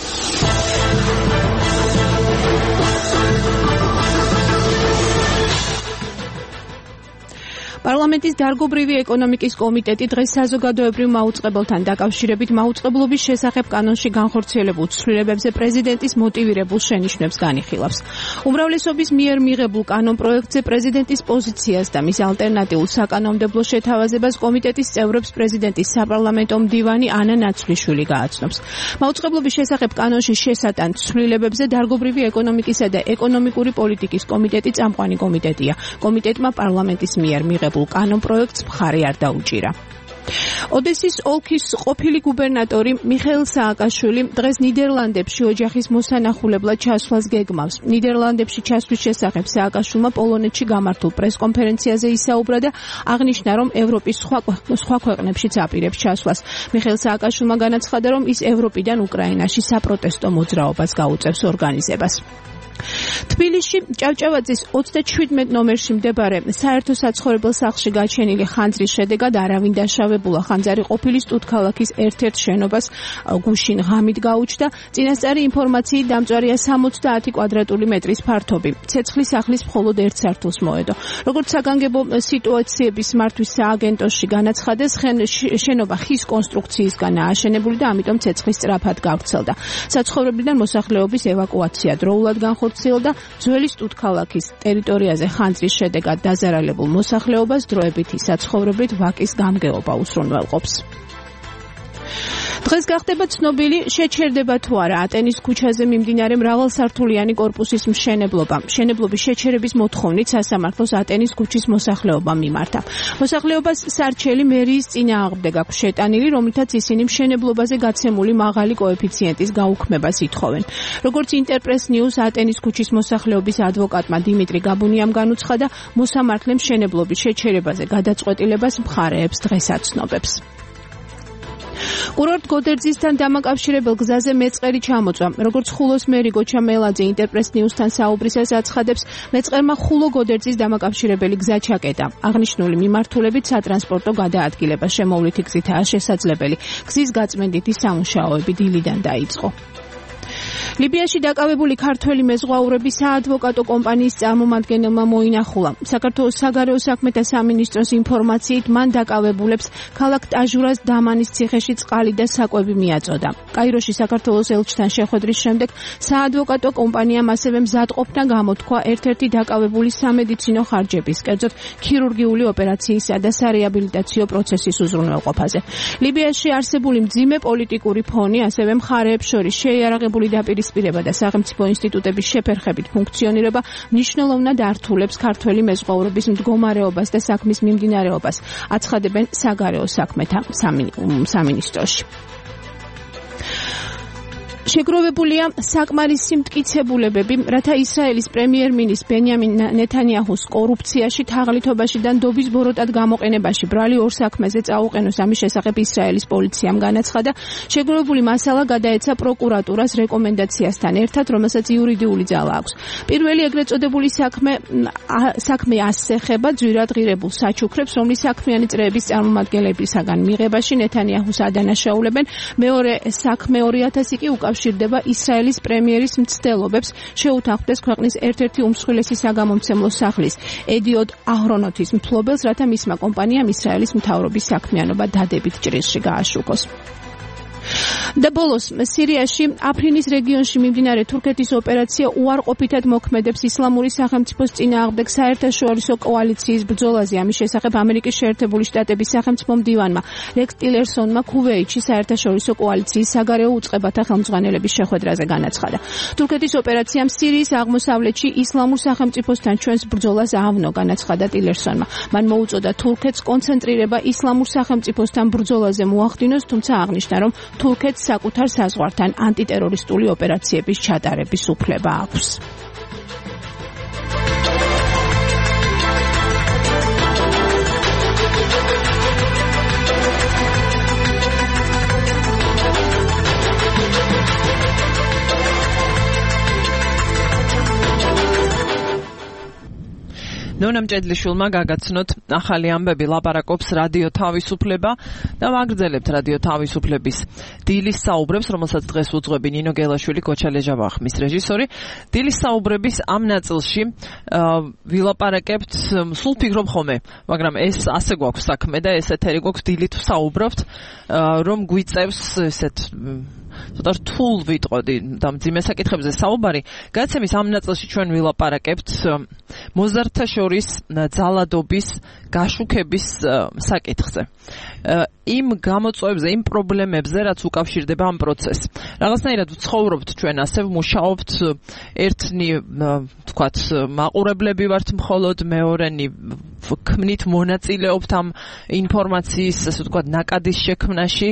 პარლამენტის დარგობრივი ეკონომიკის კომიტეტი დღეს საზოგადოებრივ მაუწყებელთან დაკავშირებით მაუწყებლობის შესახებ კანონში განხორციელებულ ცვლილებებზე პრეზიდენტის მოტივირებულ შენიშვნებს განიხილავს. უმრავლესობის მიერ მიღებულ კანონპროექტზე პრეზიდენტის პოზიციას და მის ალტერნატიულ საკანონმდებლო შეთავაზებას კომიტეტის წევრებს პრეზიდენტის საპარლამენტო მდივანი ანა ნაცვლიშვილი გააცნობს. მაუწყებლობის შესახებ კანონში შესატან ცვლილებებზე დარგობრივი ეკონომიკისა და ეკონომიკური პოლიტიკის კომიტეტი წამყვანი კომიტეტია. კომიტეტმა პარლამენტის მიერ მიღებულ კანონპროექტს მხარი არ დაუჭირა. ოდესის ოლქის ყოფილი გუბერნატორი მიხეილ სააკაშვილი დღეს ნიდერლანდებში ოჯახის მოსანახულებლად ჩასვლას გეგმავს. ნიდერლანდებში ჩასვლის შესახებ სააკაშვილმა პოლონეთში გამართულ პრესკონფერენციაზე ისაუბრა და აღნიშნა, რომ ევროპის სხვა ქვეყნებშიც აპირებს ჩასვლას. მიხეილ სააკაშვილმა განაცხადა, რომ ის ევროპიდან უკრაინაში საპროტესტო მოძრაობას გაუწევს ორგანიზებას. თბილისში ჭავჭავაძის 37 ნომერში მდებარე საერთო საცხოვრებელ სახლში გაჩენილი ხანძრის შედეგად არავინ დაშავებულა. ხანძარი ყოფილი სტუდქალაქის ერთ-ერთ შენობას გუშინ ღამით გაუჩნდა. წინასწარი ინფორმაციით დამწვარია 70 კვადრატული მეტრის ფართობი. ცეცხლი სახლის მხოლოდ ერთ სართულს მოედო. როგორც საგანგებო სიტუაციების მართვის სააგენტოში განაცხადეს, შენობა ხის კონსტრუქციისგანაა აშენებული და ამიტომ ცეცხლი სწრაფად გავრცელდა. საცხოვრებლიდან მოსახლეობის ევაკუაცია დროულად განხორციელდა. ძველი სტუდქალაქის ტერიტორიაზე ხანძრის შედეგად დაზარალებულ მოსახლეობას დროებითი საცხოვრებლით ვაკის გამგეობა უზრუნველყოფს. დღეს გახდება ცნობილი, შეჩერდება თუ არა ატენის ქუჩაზე მიმდინარე მრავალსართულიანი კორპუსის მშენებლობა. მშენებლობის შეჩერების მოთხოვნით სასამართლოს ატენის ქუჩის მოსახლეობამ მიმართა. მოსახლეობას სარჩელი მერიის წინააღმდეგ აქვს შეტანილი, რომლითაც ისინი მშენებლობაზე გაცემული მაღალი კოეფიციენტის გაუქმებას ითხოვენ. როგორც ინტერპრეს ნიუს ატენის ქუჩის მოსახლეობის ადვოკატმა დიმიტრი გაბუნიამ განუცხადა, მოსამართლე მშენებლობის შეჩერებაზე გადაწყვეტილებას მხარეებს დღეს აცნობებს. კურორტ გოდერძისთან დამაკავშირებელ გზაზე მეწყერი ჩამოწვა. როგორც ხულოს მერი გოჩა მელაძე ინტერპრეს ნიუსთან საუბრისას აცხადებს, მეწყერმა ხულო გოდერძის დამაკავშირებელი გზა ჩაკეტა. აღნიშნული მიმართულებით სატრანსპორტო გადაადგილება შემოვლითი გზითაა შესაძლებელი. გზის გაწმენდითი სამუშაოები დილიდან დაიწყო. ლიბიაში დაკავებული ქართველი მეზღვაურების საადვოკატო კომპანიის წარმომადგენელმა მოინახულა. საქართველოს საგარეო საქმეთა სამინისტროს ინფორმაციით მან დაკავებულებს ქალაქ ტაჟურას დამანის ციხეში წყალი და საკვები მიაწოდა. კაიროში საქართველოს ელჩთან შეხვედრის შემდეგ საადვოკატო კომპანიამ ასევე მზადყოფნა გამოთქვა ერთ-ერთი დაკავებული სამედიცინო ხარჯების, კერძოდ ქირურგიული ოპერაციისა და სარეაბილიტაციო პროცესის უზრუნველყოფაზე. ლიბიაში არსებული მძიმე პოლიტიკური ფონი, ასევე მხარეებს შორის შეიარაღებული დაპირისპირება და სახელმწიფო ინსტიტუტების შეფერხებით ფუნქციონირება მნიშვნელოვნად ართულებს ქართველი მეზღვაურების მდგომარეობას და საქმის მიმდინარეობას, აცხადებენ საგარეო საქმეთა სამინისტროში. შეგროვებულია საკმარისი მტკიცებულებები, რათა ისრაელის პრემიერ-მინისტრ ბენიამინ ნეთანიაჰუს კორუფციაში, თაღლითობაში და ნდობის ბოროტად გამოყენებაში ბრალი ორ საქმეზე წაუყენოს. ამის შესახებ ისრაელის პოლიციამ განაცხადა. შეგროვებული მასალა გადაეცა პროკურატურას რეკომენდაციასთან ერთად, რომელსაც იურიდიული ძალა აქვს. პირველი ეგრეთ წოდებული საქმე ასეხება ძვირად ღირებულ საჩუქრებს, რომლის საქმიანი წრეების წარმომადგენლებისაგან მიღებაში ნეთანიაჰუს ადანაშაულებენ. მეორე საქმე 2000 კი უკავშირდება ისრაელის პრემიერის მცდელობებს შეუთანხმდეს ქვეყნის ერთ-ერთი უმსხვილესი საგამომცემლო სახლის ედიოდ აჰრონოთის მფლობელს, რათა მისმა კომპანიამ ისრაელის მთავრობის საქმიანობა დადებით ჭრილში გააშუქოს. და ბოლოს სირიაში აფრინის რეგიონში მიმდინარე თურქეთის ოპერაცია უარყოფითად მოქმედებს ისლამური სახელმწიფოს წინააღმდეგ საერთაშორისო კოალიციის ბრძოლაზე. ამის შესახებ ამერიკის შეერთებული შტატების სახელმწიფო მდივანმა რექს ტილერსონმა ქუვეითში საერთაშორისო კოალიციის საგარეო უწყებათა ხელმძღვანელების შეხვედრაზე განაცხადა. თურქეთის ოპერაციამ სირიის აღმოსავლეთში ისლამურ სახელმწიფოსთან ჩვენს ბრძოლას აავნო, განაცხადა ტილერსონმა. მან მოუწოდა თურქეთს კონცენტრირება ისლამურ სახელმწიფოსთან ბრძოლაზე მოახდინოს, თუმცა აღნიშნა, რომ თურქეთს საკუთარ საზღვართან ანტიტერორისტული ოპერაციების ჩატარების უფლება აქვს. ნონამ ჭედლიშვილმა გაგაცნოთ ახალი ამბები, ლაპარაკობს რადიო თავისუფლება და ვაგრძელებთ რადიო თავისუფლების დილის საუბრებს, რომელსაც დღეს უძღვები ნინო გელაშვილი, გოჩა ლეჟავახმის რეჟისორი. დილის საუბრების ამ ნაწილში ვილაპარაკებთ, სულ ფიქრობ ხოლმე, მაგრამ ეს ასე გვაქვს საქმე და ეს ეთერი გვაქვს დილით ვსაუბრობთ, რომ გვიწევს ესეთ ცოტა რთულ ვიტყოდი და მძიმე საკითხებზე საუბარი. გადაცემის ამ ნაწილში ჩვენ ვილაპარაკებთ მოზარდთა შორის ძალადობის გაშუქების საკითხზე. იმ გამოწვევებზე, იმ პრობლემებზე, რაც უკავშირდება ამ პროცესს. რაღაცნაირად ვცხოვრობთ ჩვენ, ასე ვმუშაობთ, ერთნი თქვათ მაყურებლები ვართ მხოლოდ, მეორენი ქმნით მონაწილეობთ ამ ინფორმაციის, ასე ვთქვათ, ნაკადის შექმნაში.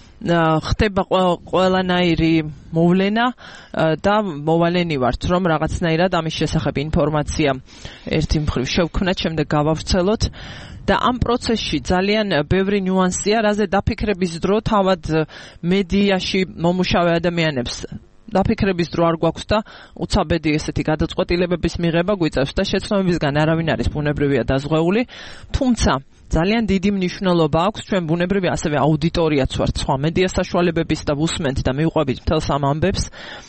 ხდება ყველანაირი მოვლენა და მოვალენი ვართ, რომ რაღაცნაირად ამის შესახებ ინფორმაცია ერთი მხრივ შევქმნათ, შემდეგ გავავრცელოთ და ამ პროცესში ძალიან ბევრი ნიუანსია, რაზე დაფიქრების დრო თავად მედიაში მომუშავე ადამიანებს დაფიქრების დრო არ გვაქვს და უცაბედი ესეთი გადაწყვეტილებების მიღება გვიწევს და შეცნობებისგან არავინ არის ბუნებრივია დაზღვეული, თუმცა ძალიან დიდი მნიშვნელობა აქვს ჩვენ ბუნებრივი ასევე აუდიტორიაც ვართ სხვა მედია საშუალებების და ვუსმენთ და მივყვებით მთელს ამ ამბებს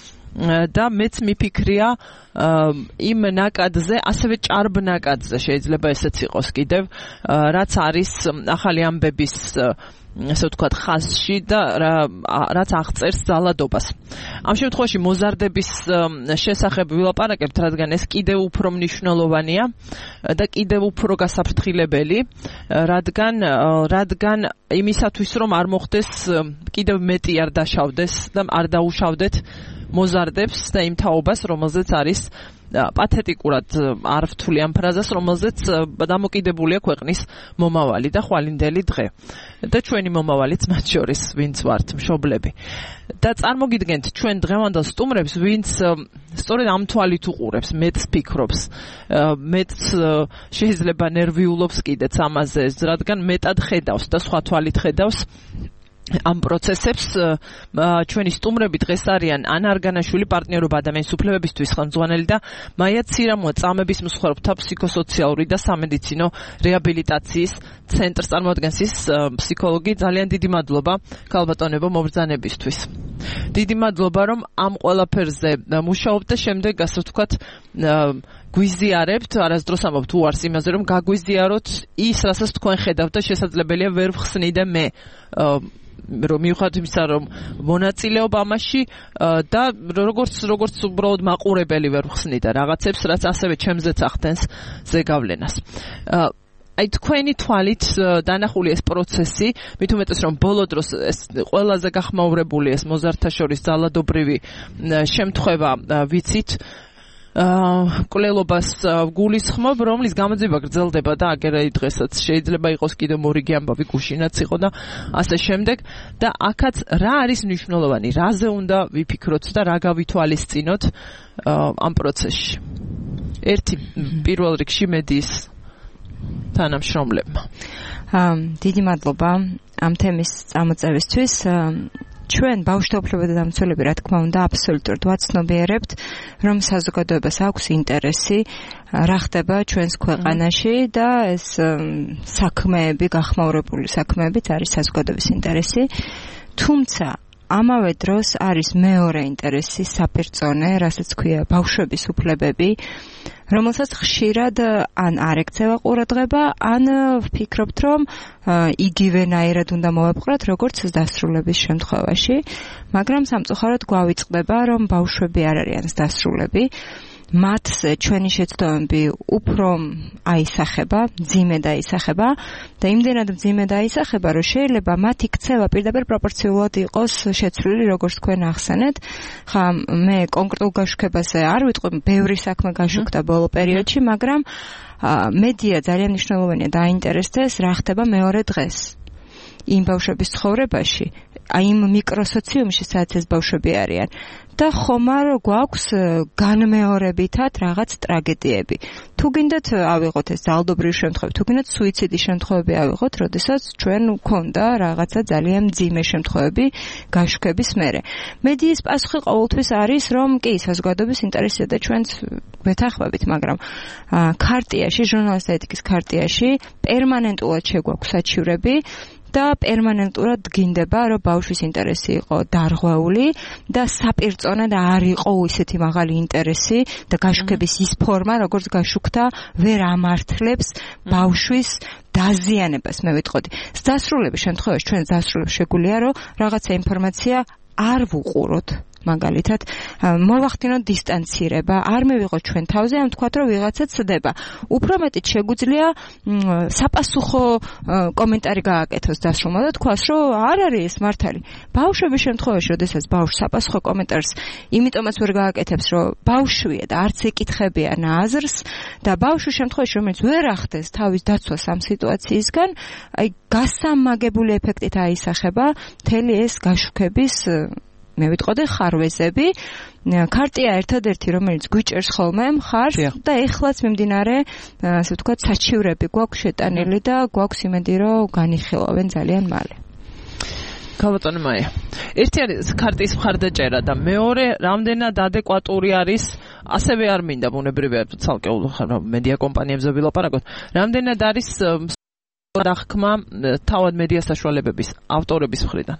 და მეც მიფიქრია იმ ნაკადზე, ასევე ჭარბ ნაკადზე შეიძლება ესეც იყოს კიდევ, რაც არის ახალი ამბების ასე ვთქვათ ხაზში და რაც აღწერს ძალადობას. ამ შემთხვევაში მოზარდების შესახებ ვილაპარაკებთ, რადგან ეს კიდევ უფრო მნიშვნელოვანია და კიდევ უფრო გასაფრთხილებელი, რადგან იმისათვის რომ არ მოხდეს კიდევ მეტი არ დაშავდეს და არ დაუშავდეთ მოზარდებს და იმ თაობას, რომელზეც არის პათეტიკურად არ ვთვლი ამ ფრაზას, რომელზეც დამოკიდებულია ქვეყნის მომავალი და ხვალინდელი დღე და ჩვენი მომავალიც მათ შორის, ვინც ვართ მშობლები. და წარმოგიდგენთ ჩვენ დღევანდელ სტუმრებს, ვინც სწორედ ამ თვალით უყურებს, მეც ფიქრობს, მეც შეიძლება ნერვიულობს კიდეც ამაზე, რადგან მეტად ხედავს და სხვა თვალით ხედავს ამ პროცესებს. ჩვენი სტუმრები დღეს არიან ანა არგანაშვილი, პარტნიორობა ადამიანის უფლებებისთვის ხელმძღვანელი და მაია ცირამუა, წამების მსხვერპლთა ფსიქოსოციალური და სამედიცინო რეაბილიტაციის ცენტრს წარმოადგენს ის ფსიქოლოგი. ძალიან დიდი მადლობა ქალბატონებო მობრძანებისთვის. დიდი მადლობა რომ ამ ყველაფერზე მუშაობთ და შემდეგ ასე ვთქვათ გვიზიარებთ, არასდროს ამბობ თუ არს იმაზე რომ გაგვიზიაროთ ის რასაც თქვენ ხედავთ და შესაძლებელია ვერ ვხსნიდე მე რომ მიუხედავად იმისა რომ მონაწილეობ ამაში და როგორც უბრალოდ მაყურებელი ვერ ვხსნი და რაღაცებს რაც ასევე ჩემზეც ახდენს ზეგავლენას აი თქვენი თვალით დანახული ეს პროცესი მით უმეტეს რომ ბოლო დროს ეს ყველაზე გახმაურებული ეს მოზარდთა შორის ძალადობრივი შემთხვევა ვიცით კვლელობას გულისხმობ, რომლის გამოძიება გრძელდება და აგერაი დღესაც შეიძლება იყოს კიდევ მორიგი ამბავი გუშინაც იყო და ასე შემდეგ და აქაც რა არის მნიშვნელოვანი, რაზე უნდა ვიფიქროთ და რა გავითვალისწინოთ ამ პროცესში. ერთი პირველ რიგში მედიის თანამშრომლებმა. დიდი მადლობა ამ თემის წამოწევისთვის. ჩვენ ბავშვთა უფლებათა დამცველები რა თქმა უნდა აბსოლუტურად ვაცნობიერებთ რომ საზოგადოებას აქვს ინტერესი რა ხდება ჩვენს ქვეყანაში და ეს საქმეები გახმაურებული საქმეებიც არის საზოგადოების ინტერესი თუმცა ამავე დროს არის მეორე ინტერესი საპირწონე რასაც ქვია ბავშვების უფლებები რომელსაც ხშირად ან არ ექცევა ყურადღება, ან ვფიქრობთ, რომ იგივენაირად უნდა მოვაპყროთ, როგორც დასრულების შემთხვევაში, მაგრამ სამწუხაროდ გვავიწყდება, რომ ბავშვები არ არიან დასრულები. მათზე ჩვენი შეცდომები უფრო აისახება, მძიმე დაისახება და იმდენად მძიმე დაისახება, რომ შეიძლება მათი ქცევა პირდაპირ პროპორციულად იყოს შეცვლილი, როგორც თქვენ ახსენეთ. ხა მე კონკრეტულ გაშუქებაზე არ ვიტყვი, ბევრი საქმე გაშუქდა ბოლო პერიოდში, მაგრამ მედია ძალიან მნიშვნელოვანია დაინტერესდეს, რა ხდება მეორე დღეს იმ ბავშვების ცხოვრებაში, აი იმ მიკროსოციუმში, სადაც ეს ბავშვები არიან. და ხომარ გვაქვს განმეორებითად რაღაც ტრაგედიები. თუ გინდათ ავიღოთ ეს ძალადობრივი შემთხვევები, თუ გინდათ სუიციდის შემთხვევები ავიღოთ, როდესაც ჩვენ გვქონდა რაღაცა ძალიან მძიმე შემთხვევები გაშუქების მერე. მედიის პასუხი ყოველთვის არის, რომ კი საზოგადოების ინტერესია და ჩვენც ვეთანხმებით, მაგრამ ქარტიაში, ჟურნალისტთა ეთიკის ქარტიაში პერმანენტულად შეგვაქვს საჩივრები და პერმანენტურად გინდება, რომ ბავშვის ინტერესი იყო დარღვეული და საპირწონე და არ იყო ისეთი მაღალი ინტერესი და გაშუქების ის ფორმა, როგორც გაშუქდა, ვერ ამართლებს ბავშვის დაზიანებას, მე ვიტყოდი. დასრულების შემთხვევაში ჩვენ დასრულებს შეგვიძლია, რომ რაღაცა ინფორმაცია არ ვუყუროთ. მაგალითად, მოვახდინოთ დისტანცირება, არ მივიღოთ ჩვენ თავზე, ამ თქვათ, რომ ვიღაცა ცდება. უფრო მეტიც შეგვიძლია საპასუხო კომენტარი გააკეთოს დასრულმა და თქვას, რომ არ არის ეს მართალი. ბავშვების შემთხვევაში, როდესაც ბავშვს საპასუხო კომენტარს იმიტომაც ვერ გააკეთებს, რომ ბავშვია და არც ეკითხებიან აზრს და ბავშვის შემთხვევაში, რომელიც ვერ ახდენს თავის დაცვას ამ სიტუაციისგან, აი გასამაგებული ეფექტით აისახება მთელი ეს გაშუქების მე ვიტყოდი ხარვეზები. ქარტია ერთადერთი, რომელიც გვიჭერს ხოლმე მხარს და ეხლაც მიმდინარე, ასე ვთქვათ, საჩივრები გვაქვს შეტანილი და გვაქვს იმედი, რომ განიხილავენ ძალიან მალე. ქალბატონო მაია. ერთი არის ქარტიის მხარდაჭერა და მეორე, რამდენად ადეკვატური არის, ასევე არ მინდა ბუნებრივია ცალკეულ მედია კომპანიებზე ვილაპარაკოთ. რამდენად არის დახკმა თავად მედია საშუალებების ავტორების მხრიდან?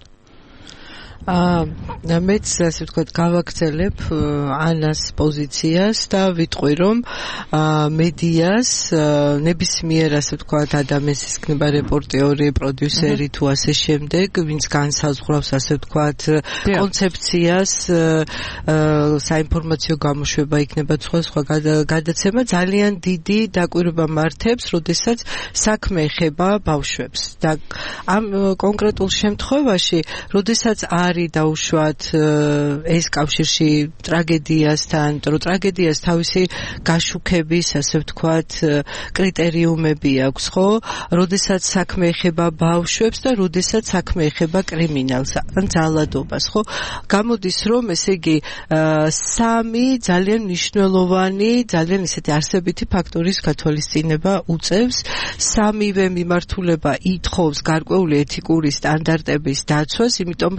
მეც ასე ვთქვათ გავაგრძელებ ანას პოზიციას და ვიტყვი რომ მედიას ნებისმიერ ასე ვთქვათ ადამიანს ისქნება რეპორტიორი, პროდიუსერი თუ ასე შემდეგ, ვინც განსაზღვრავს ასე ვთქვათ კონცეფციას, საინფორმაციო გამოშვება იქნება სხვა გადაცემა ძალიან დიდი დაკვირვება მართებს, როდესაც საქმე ეხება ბავშვებს და ამ კონკრეტულ შემთხვევაში, როდესაც არის დაუშვათ ეს კავშირში ტრაგედიასთან, იმიტომ რომ ტრაგედიას თავისი გაშუქების, ასე ვთქვათ, კრიტერიუმები აქვს, ხო? როდესაც საქმე ეხება ბავშვებს და როდესაც საქმე ეხება კრიმინალს, ან ძალადობას, ხო? გამოდის, რომ ესე იგი სამი ძალიან მნიშვნელოვანი, ძალიან ისეთი არსებითი ფაქტორის გათვალისწინება უწევს, სამივე მიმართულება ითხოვს გარკვეული ეთიკური სტანდარტების დაცვას, იმიტომ რომ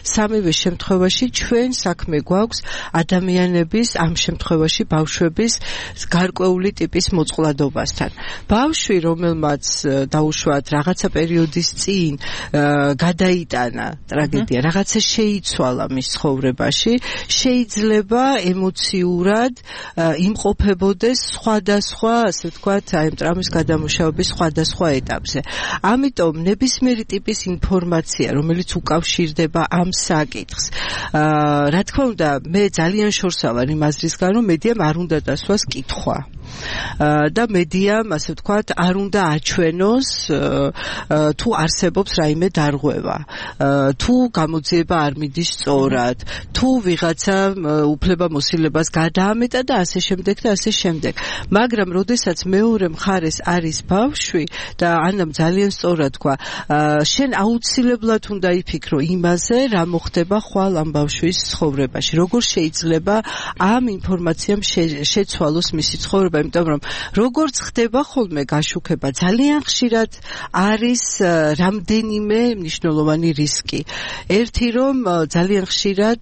სამივე შემთხვევაში ჩვენ საქმე გვაქვს ადამიანების, ამ შემთხვევაში ბავშვების გარკვეული ტიპის მოწყვლადობასთან. ბავშვი, რომელმაც დაუშვათ რაღაცა პერიოდის წინ გადაიტანა ტრაგედია, რაღაცა შეიცვალა მის ცხოვრებაში, შეიძლება ემოციურად იმყოფებოდეს სხვადასხვა, ასე ვთქვათ, აი ამ ტრამვის გადამუშავების სხვადასხვა ეტაპზე. ამიტომ ნებისმიერი ტიპის ინფორმაცია, რომელიც უკავშირდება ამ საკითხს, რა თქმა უნდა, მე ძალიან შორსა ვარ იმ აზრისგან, რომ მედიამ არ უნდა დასვას კითხვა. და მედიამ, ასე ვთქვათ, არ უნდა აჩვენოს თუ არსებობს რაიმე დარღვევა, თუ გამოძიება არ მიდის სწორად, თუ ვიღაცა უფლებამოსილებას გადაამეტა და ასე შემდეგ და ასე შემდეგ. მაგრამ როდესაც მეორე მხარეს არის ბავშვი და ანამ ძალიან სწორად თქვა, შენ აუცილებლად უნდა იფიქრო იმაზე, რა მოხდება ხვალ ამ ბავშვის ცხოვრებაში. როგორ შეიძლება ამ ინფორმაციამ შეცვალოს მისი ცხოვრება, იმიტომ რომ როგორც ხდება ხოლმე გაშუქება, ძალიან ხშირად არის რამდენიმე მნიშვნელოვანი რისკი. ერთი, რომ ძალიან ხშირად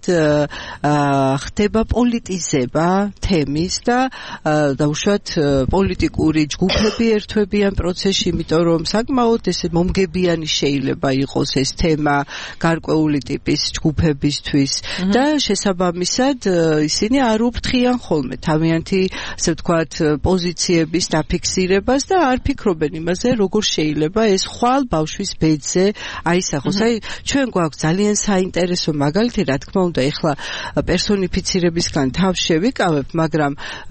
ხდება პოლიტიზება თემის და დაუშვათ პოლიტიკური ჯგუფები ერთვებიან პროცესში, იმიტომ რომ საკმაოდ ესე მომგებიანი შეიძლება იყოს ეს თემა გარკვეული ტიპის ჯგუფებისთვის და შესაბამისად ისინი არ უფრთხიან ხოლმე თავიანთი, ასე ვთქვათ, პოზიციების დაფიქსირებას და არ ფიქრობენ იმაზე, როგორ შეიძლება ეს ხვალ ბავშვის ბედზე აისახოს. აი, ჩვენ გვაქვს ძალიან საინტერესო მაგალითი, რა თქმა უნდა, ეხლა პერსონიფიცირებისგან თავს შევიკავებ, მაგრამ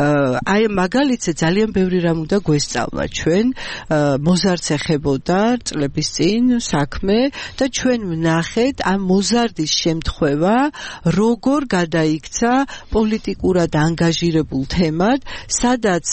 აი მაგალითზე ძალიან ბევრი რამ უნდა გვესწავლა ჩვენ. მოზარდს ეხებოდა წლების წინ საქმე და ჩვენ ვნახეთ ამ მოზარდის შემთხვევა, როგორ გადაიქცა პოლიტიკურად ანგაჟირებულ თემად, სადაც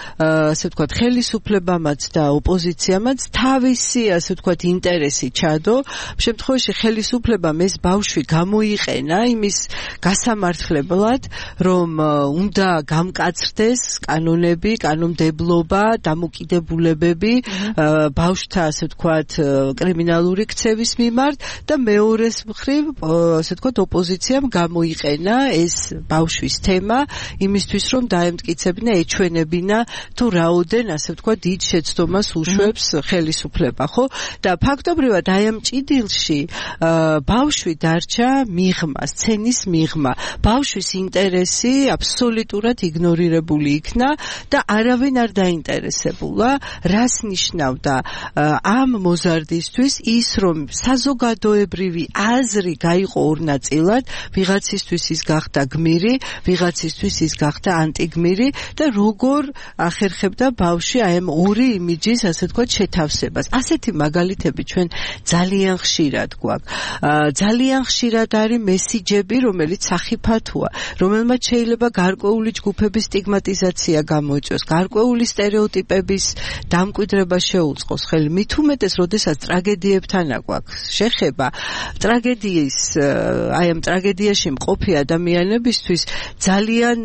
ასე ვთქვათ, ხელისუფლებამაც და ოპოზიციამაც თავისი, ასე ვთქვათ, ინტერესი ჩადო. შემთხვევაში ხელისუფლებამ ეს ბავშვი გამოიყენა იმის გასამართლებლად, რომ უნდა გამკაცრდეს კანონები, კანონმდებლობა, დამოკიდებულებები ბავშვთა, ასე ვთქვათ, კრიმინალური ქცევის მიმართ და მეორეს მხრივ, ასე ვთქვათ, ოპოზიციამ გამოიყენა ეს ბავშვის თემა იმისთვის, რომ დაემტკიცებინა, ეჩვენებინა თუ რაოდენ, ასე ვთქვათ, დიდ შეცდომას უშვებს ხელისუფლება, ხო? და ფაქტობრივად აი ამ ჭიდილში ბავშვი დარჩა მიღმა, სცენის მიღმა. ბავშვის ინტერესი აბსოლუტურად იგნორირებული იქნა და არავინ არ დაინტერესებულა, რას ნიშნავდა ამ მოზარდისთვის ის, რომ საზოგადოებრივი აზრი გაიყო ორ ნაწილად, ვიღაცისთვის ის გახდა გმირი, ვიღაცისთვის ის გახდა ანტიგმირი და როგორ ახერხებდა ბავშვი აი ამ ორი იმიჯის, ასე ვთქვათ, შეთავსებას. ასეთი მაგალითები ჩვენ ძალიან ხშირად გვაქვს. ძალიან ხშირად არის მესიჯები, რომელიც სახიფათოა, რომელმაც შეიძლება გარკვეული ჯგუფების სტიგმატიზაცია გამოიწვიოს, გარკვეული სტერეოტიპების დამკვიდრება შეუწყოს ხელი. მით უმეტეს, როდესაც ტრაგედიებთან გვაქვს შეხება, ტრაგედიის, აი ამ ტრაგედიაში მყოფი ადამიანებისთვის ძალიან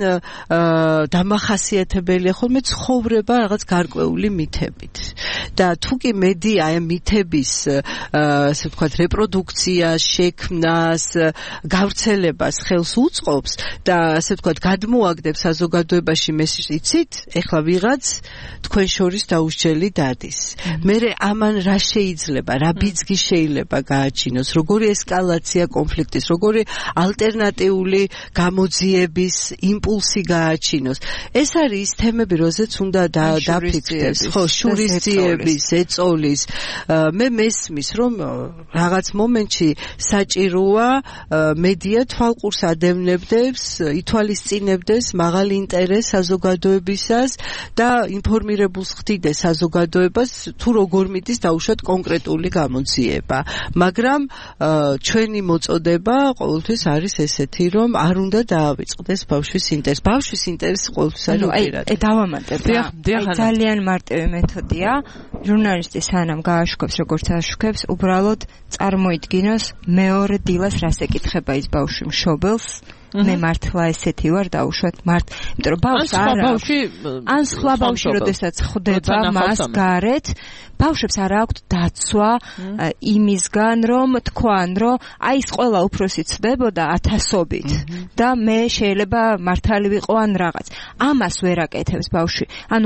დამახასიათებელია ხოლმე ცხოვრება რაღაც გარკვეული მითებით. და თუ კი მედია აი მითების, ასე ვთქვათ, რეპროდუქციას, შექმნას, გავრცელებას ხელს უწყობს და ასე ვთქვათ, გადმოაგდებს საზოგადოებაში მესიცით, ეხლა ვიღაც თქვენ შორის დაუსჯელი დადის. მერე ამან რა შეიძლება, რა ბიძგი შეიძლება გააჩინოს, როგორი ესკალაცია კონფლიქტის, როგორი ალტერნატიული გამოძიების იმპულსი გააჩინოს. ეს არის ის თემები, როზეც უნდა დაფიქრდეს, ხო, შურისძიების, ეწოლის. მე მესმის, რომ რაღაც მომენტში საჭიროა მედია თვალყურს ადევნებდეს, ითვალისწინებდეს მაღალ ინტერესს საზოგადოებისას და ინფორმირებულს ხდიდეს საზოგადოებას, თუ როგორ მიდის დაუშვათ კონკრეტული გამოძიება. მაგრამ ჩვენი მოწოდება ყოველთვის არის ესეთი, რომ არ უნდა დაავიწყდეს ბავშვის ინტერესი. ბავშვის ინტერესი ყოველთვის არის უპირატესი. დავამატებ. ძალიან მარტივი მეთოდია. ჟურნალისტი სანამ გააშუქებს, როგორც აშუქებს, უბრალოდ წარმოიდგინოს მეორე დილას რას ეკითხება ის ბავშვი მშობელს მე მართლა ესეთი ვარ დაუშვათ იმიტომ რომ ბავშვს ან სხვა ბავშვი როდესაც ხვდება მას გარეთ ბავშვებს არ აქვთ დაცვა იმისგან რომ თქვან რომ აი ეს ყველა უფროსი ცდებოდა 1000-ობით და მე შეიძლება მართალი ვიყო ან რაღაც ამას ვერ აკეთებს ბავშვი ანუ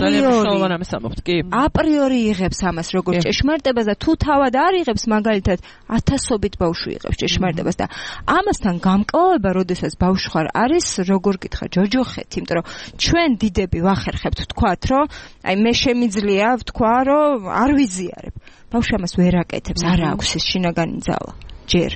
აპრიორი იღებს ამას როგორც ჭეშმარიტებას და თუ თავად არ იღებს მაგალითად 1000-ობით ბავშვი იღებს ჭეშმარიტებას და ამასთან გამკლავება როდესაც ბავშვი ხარ არის როგორ გითხრა ჯოჯოხეთი იმიტომ რომ ჩვენ დიდები ვახერხებთ ვთქვათ რომ აი მე შემიძლია ვთქვა რომ არ ვიზიარებ. ბავშვი ამას ვერ აკეთებს, არ აქვს ეს შინაგანი ძალა. ჯერ.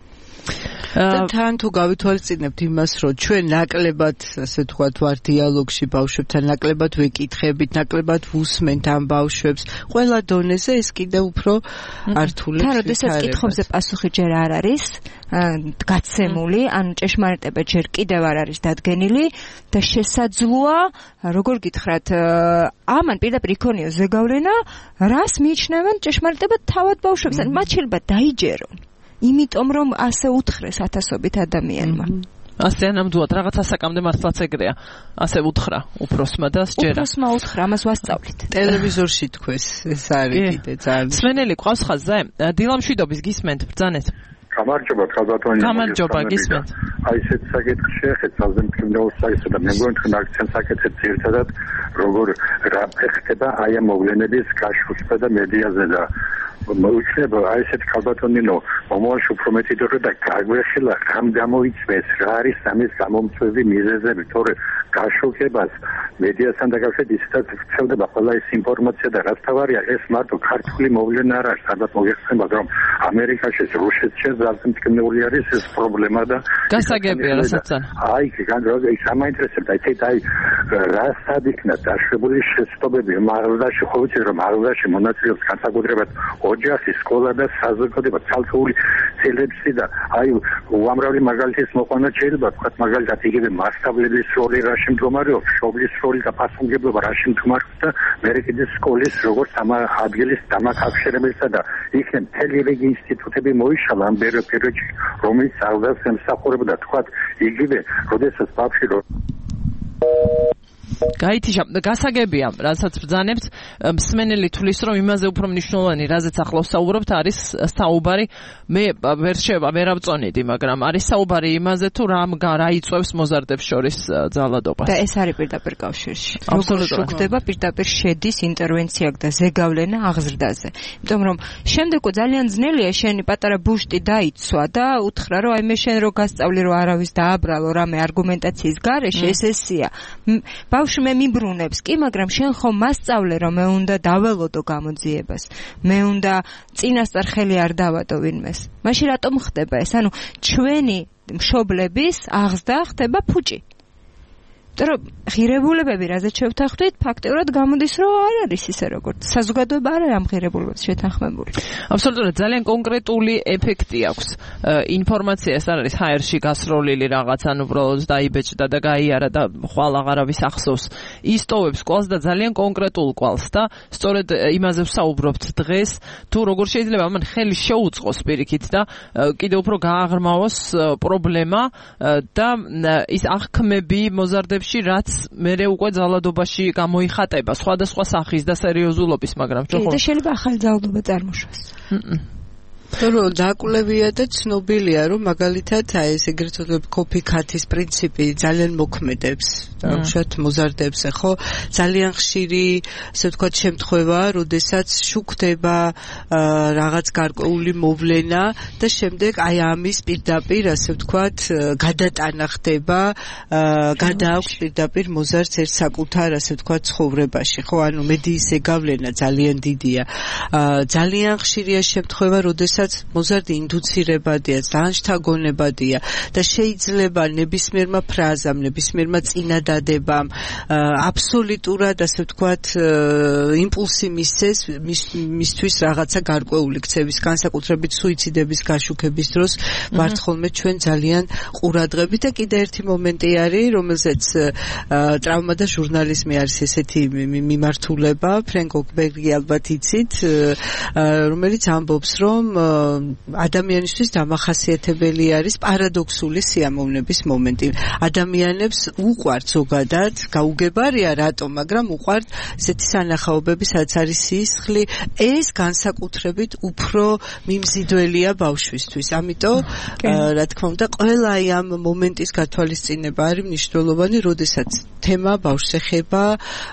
და თან თუ გავითვალისწინებთ იმას, რომ ჩვენ ნაკლებად, ასე ვთქვათ, ვარ დიალოგში ბავშვებთან, ნაკლებად ვეკითხებით, ნაკლებად ვუსმენთ ამ ბავშვებს, ყველა დონეზე ეს კიდევ უფრო ართულებს. თან როდესაც კითხვებზე პასუხი ჯერ არ არის გაცემული, ანუ ჭეშმარიტება ჯერ კიდევ არ არის დადგენილი და შესაძლოა, როგორ გითხრათ, ამან პირდაპირ იქონიოს ზეგავლენა, რას მიიჩნევენ ჭეშმარიტება თავად ბავშვებს, ან მათ შეიძლება დაიჯერონ. იმიტომ რომ ასე უთხრეს 1000-ობით ადამიანმა. ასე ნამდვილად რაღაც ასაკამდე მართლაც ეგრეა. ასე უთხრა უფროსმა და სჯერა. უფროსმა უთხრა, ამას ვასწავლით. ტელევიზორში თქვეს, ეს არის კიდე ძალიან. სვენელი ყავს ხაზზე? დილამშვიდობის გისმენთ ბრძანეთ. გამარჯობა, ხალბატონი. გამარჯობა, გისმენთ. აი ესეთ საკითხი შეეხეთ საზემთქმულოს საერთოდ და მე მგონი თქვენ აქცენტს აკეთებთ ერთადად როგორ რა ხდება აი ამ მოვლენების გაშუქება და მედიაზე და მოიქნება აი ესეთ ხალბატონინო მომავალში უფრო მეტი დრო და გაგვეხილა რამ გამოიწვეს რა არის ამის გამომწვევი მიზეზები თორე გაშუქებას მედიასთან დაკავშირებით ისედაც ვრცელდება ყველა ეს ინფორმაცია და რაც თავარია ეს მარტო ქართული მოვლენა არ არის სადაც მოგეხსენებათ რომ ამერიკაში რუსეთში საზემთქმული არის ეს პრობლემა და გასაგებია რასაც აი ის ამაინტერესებდა აი რასად იქნა დაშვებული შეცდომები მაღაზიაში ხო ვიცი რომ მაღაზიაში მონაწილეობს განსაკუთრებად ოჯახი სკოლა და საზოგადოება ცალკეული ცელებსი და აი უამრავი მაგალითის მოყვანა შეიძლება თქვა მაგალითად იგივე მასშტაბების როლი რაში მდგომარეობს შობლის როლი და პასუხისმგებლობა რაში მდგომარეობს და მე კიდე სკოლის როგორც ამ ადგილის დამაკავშირებელსა და იქნებ მთელი რიგი ინსტიტუტები მოიშალა ამ პერიოდში რომელიც აღდგას ემსახურებოდა თქვა იგივე როდესაც ბავშვი გაითიშა გასაგებია რასაც ბრძანებთ მსმენელი თulis რომ იმაზე უფრო მნიშვნელოვანი რაზეც ახლა ვსაუბრობთ არის საუბარი მე ვერ ავწონიდი მაგრამ არის საუბარი იმაზე თუ რა იწვევს მოზარდებს შორის ძალადობას და ეს არის პირდაპირ კავშირში აბსოლუტურად ხდება პირდაპირ შედის ინტერვენცია და ზეგავლენა აღზრდაზე იმიტომ რომ შემდეგო ძალიან ძნელია შენი პატარა ბუშტი დაიცვა და უთხრა რომ აი მე შენ რო გასწავლი რომ არავის დააბრალო რამე არგუმენტაციის გარეშე ეს ესია ბავშვი მე მიბრუნებს კი მაგრამ შენ ხომ მასწავლე რომ მე უნდა დაველოდო გამოძიებას მე უნდა წინასწარ ხელი არ დავადო ვინმეს მაშინ რატომ ხდება ეს ანუ ჩვენი მშობლების აღზრდა ხდება ფუჭი რომ ღირებულებები რაზეც შევთანხმდით ფაქტიურად გამოდის რომ არ არის ისე როგორც საზოგადოება არ არის ამ ღირებულებებს შეთანხმებული აბსოლუტურად ძალიან კონკრეტული ეფექტი აქვს ინფორმაცია ეს არ არის ჰაერში გასროლილი რაღაც ან უბრალოდ დაიბეჭდა და გაიარა და ხვალ აღარავის ახსოვს ისტოვებს კვალს და ძალიან კონკრეტულ კვალს და სწორედ იმაზე ვსაუბრობთ დღეს თუ როგორ შეიძლება ამან ხელი შეუწყოს პირიქით და კიდევ უფრო გააღრმავოს პრობლემა და ის აღქმები მოზარდებში რაც მერე უკვე ძალადობაში გამოიხატება სხვადასხვა სახის და სერიოზულობის მაგრამ კი და შეიძლება ახალი ძალადობა წარმოშვას თორე დაკვლევია და ცნობილია რომ მაგალითად აი ეს ეგრეთ წოდებული კოფი-ქათის პრინციპი ძალიან მოქმედებს და უშუალოდ მოზარდებს ხო ძალიან ხშირი ასე ვთქვათ შემთხვევაა როდესაც შუქდება რაღაც გარკვეული მოვლენა და შემდეგ აი ამის პირდაპირ ასე ვთქვათ გადატანა ხდება გადააქვს პირდაპირ მოზარდს ერთ საკუთარ ასე ვთქვათ ცხოვრებაში ხო ანუ მედიის ეგავლენა ძალიან დიდია ძალიან ხშირია შემთხვევა როდესაც მოზარდი ინდუცირებადია, ძალიან შთაგონებადია და შეიძლება ნებისმიერმა ფრაზამ, ნებისმიერმა წინადადებამ აბსოლუტურად ასე ვთქვათ იმპულსი მისცეს მისთვის რაღაცა გარკვეული ქცევის, განსაკუთრებით სუიციდების გაშუქების დროს ვართ ხოლმე ჩვენ ძალიან ყურადღებით და კიდე ერთი მომენტი არის, რომელზეც ტრავმა და ჟურნალიზმი არის ესეთი მიმართულება, ფრენკ ოკბერგი ალბათ იცით, რომელიც ამბობს, რომ ადამიანისთვის დამახასიათებელი არის პარადოქსული სიამოვნების მომენტი. ადამიანებს უყვართ ზოგადად, გაუგებარია რატომ, მაგრამ უყვართ ესეთი სანახაობები, სადაც არის სისხლი, ეს განსაკუთრებით უფრო მიმზიდველია ბავშვისთვის. ამიტომ რა თქმა უნდა, ყველა ამ მომენტის გათვალისწინება არის მნიშვნელოვანი, როდესაც თემა ბავშვს ეხება,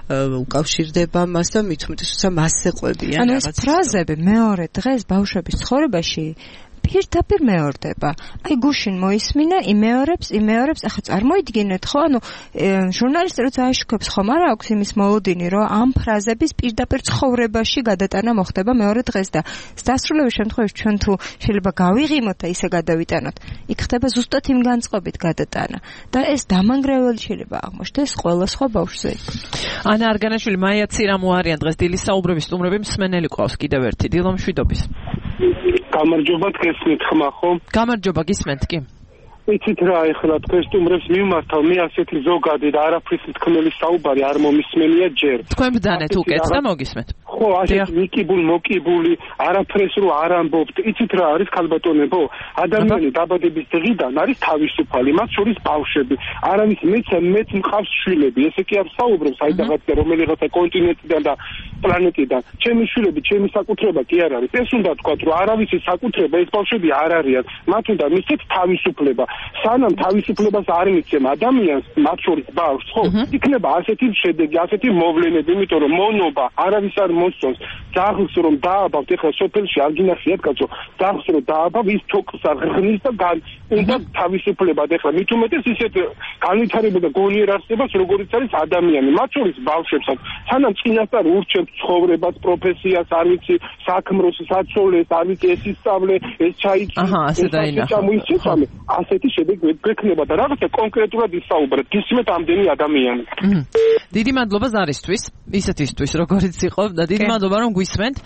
უკავშირდება მას და მით უმეტეს როცა მასზე ყვებიან. ანუ ეს ფრაზები მეორე დღეს ბავშვების ცხოვრებაში პირდაპირ მეორდება. აი გუშინ მოისმინა, იმეორებს, ახლა წარმოიდგინეთ, ხო, ანუ ჟურნალისტი როცა აშუქებს, ხომ არა აქვს იმის მოლოდინი, რომ ამ ფრაზების პირდაპირ ცხოვრებაში გადატანა მოხდება მეორე დღეს და დასრულების შემთხვევაში ჩვენ თუ შეიძლება გავიღიმოთ და ისე გადავიტანოთ, იქ ხდება ზუსტად იმ განწყობით გადატანა და ეს დამანგრეველი შეიძლება აღმოჩნდეს ყველა სხვა ბავშვზე. ანა არგანაშვილი, მაია ცირამო არიან დღეს დილის საუბრების სტუმრები, მსმენელი ყავს კიდევ ერთი. დილო მშვიდობის. გამარჯობა, გესმით ხმა ხო? გამარჯობა, გისმენთ კი. იცით რა, ეხლა თქვენ სტუმრებს მიმართავ, მე ასეთი ზოგადი და არაფრის თქმელი საუბარი არ მომისმენია ჯერ. თქვენ ბძანეთ უკეთს და მოგისმენთ. ხო, ასეთი მოკიბული, არაფრეს რო არ ამბობთ. იცით რა არის ქალბატონებო? ადამიანი დაბადების დღიდან არის თავისუფალი, მათ შორის ბავშვები. არავის მეც მყავს შვილები. ესე კი არ საუბრობ საიდანაც რომელიღაცა კონტინენტიდან და პლანეტიდან. ჩემი შვილები, ჩემი საკუთრება კი არ არის. ეს უნდა თქვა, რომ არავის საკუთრება ეს ბავშვები არ არიან. მათ უნდა მისცეთ თავისუფლება. სანამ თავისუფლებას არ მიცემ ადამიანს, მათ შორის ბავშვს, ხო, იქნება ასეთი შედეგი, ასეთი მოვლენები, იმიტომ რომ მონობა არავის არ მოსწონს. ძაღლს რომ დააბავთ, ეხლა სოფელში არ გინახიათ კაცო, ძაღლს რომ დააბავ, ის თოკს აღღნის და უნდა თავისუფლება. ეხლა მით უმეტეს ისეთ განვითარებოდა გონიერ არსებას, როგორიც არის ადამიანი, მათ შორის ბავშვებსაც. სანამ წინასწარ ურჩევთ ცხოვრებას, პროფესიას, არ ვიცი, საქმროს, საცოლეს, არ ვიცი, ეს ისწავლე, ეს ჩაიცი, ასე დაინახა. ასეთი შედეგი გვექნება და რაღაცა კონკრეტულად ისაუბრეთ. გისმენთ ამდენი ადამიანი. დიდი მადლობა ზარისთვის, ისეთისთვის, როგორიც იყო და დიდი მადლობა რომ გვისმენთ.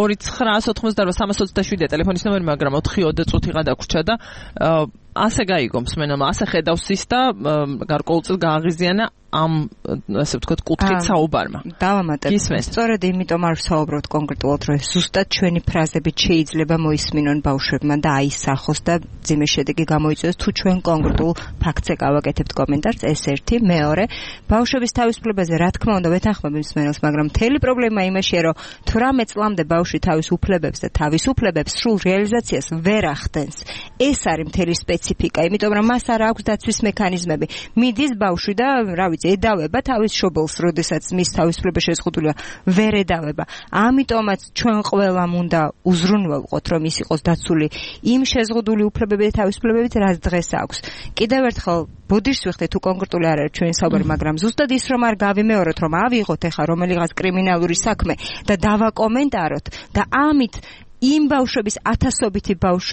2988 ტელეფონის ნომერი, მაგრამ 4 წუთი გადაგვრჩა და ასე გაიგო მსმენელმა, ასე ხედავს ის და გარკვეულწილ გააღიზიანა ამ ასე ვთქვათ კუთხით საუბარმა. დავამატებ. სწორედ იმიტომ არ ვსაუბრობთ კონკრეტულად, რომ ზუსტად ჩვენი ფრაზებით შეიძლება მოისმინონ ბავშვებმა და აისახოს და ძიმე შედეგი გამოიწვიოს, თუ ჩვენ კონკრეტულ ფაქტზე გავაკეთებთ კომენტარს. ეს ერთი, მეორე, ბავშვების თავისუფლებაზე რა თქმა უნდა ვეთანხმები მსმენელს, მაგრამ მთელი პრობლემა იმაშია, რომ 18 წლამდე ბავშვი თავის უფლებებს და თავისუფლებებს სრულ რეალიზაციას ვერ ახდენს. ეს არის მთელი სპეციფიკა, იმიტომ რომ მას არ აქვს დაცვის მექანიზმები. მიდის ბავშვი და რა ვიცი, ედავება თავის შობელს, როდესაც მის თავისუფლება შეზღუდულია, ვერ ედავება. ამიტომაც ჩვენ ყველამ უნდა უზრუნველყოთ, რომ ის იყოს დაცული იმ შეზღუდული უფლებებით და თავისუფლებებით, რაც დღეს აქვს. კიდევ ერთხელ ბოდიშს ვიხდეთ, თუ კონკრეტული არ არის ჩვენი საუბარი, მაგრამ ზუსტად ის რომ არ გავიმეოროთ, რომ ავიღოთ ეხა რომელიღაც კრიმინალური საქმე და დავაკომენტაროთ და ამით იმ ბავშვების ათასობით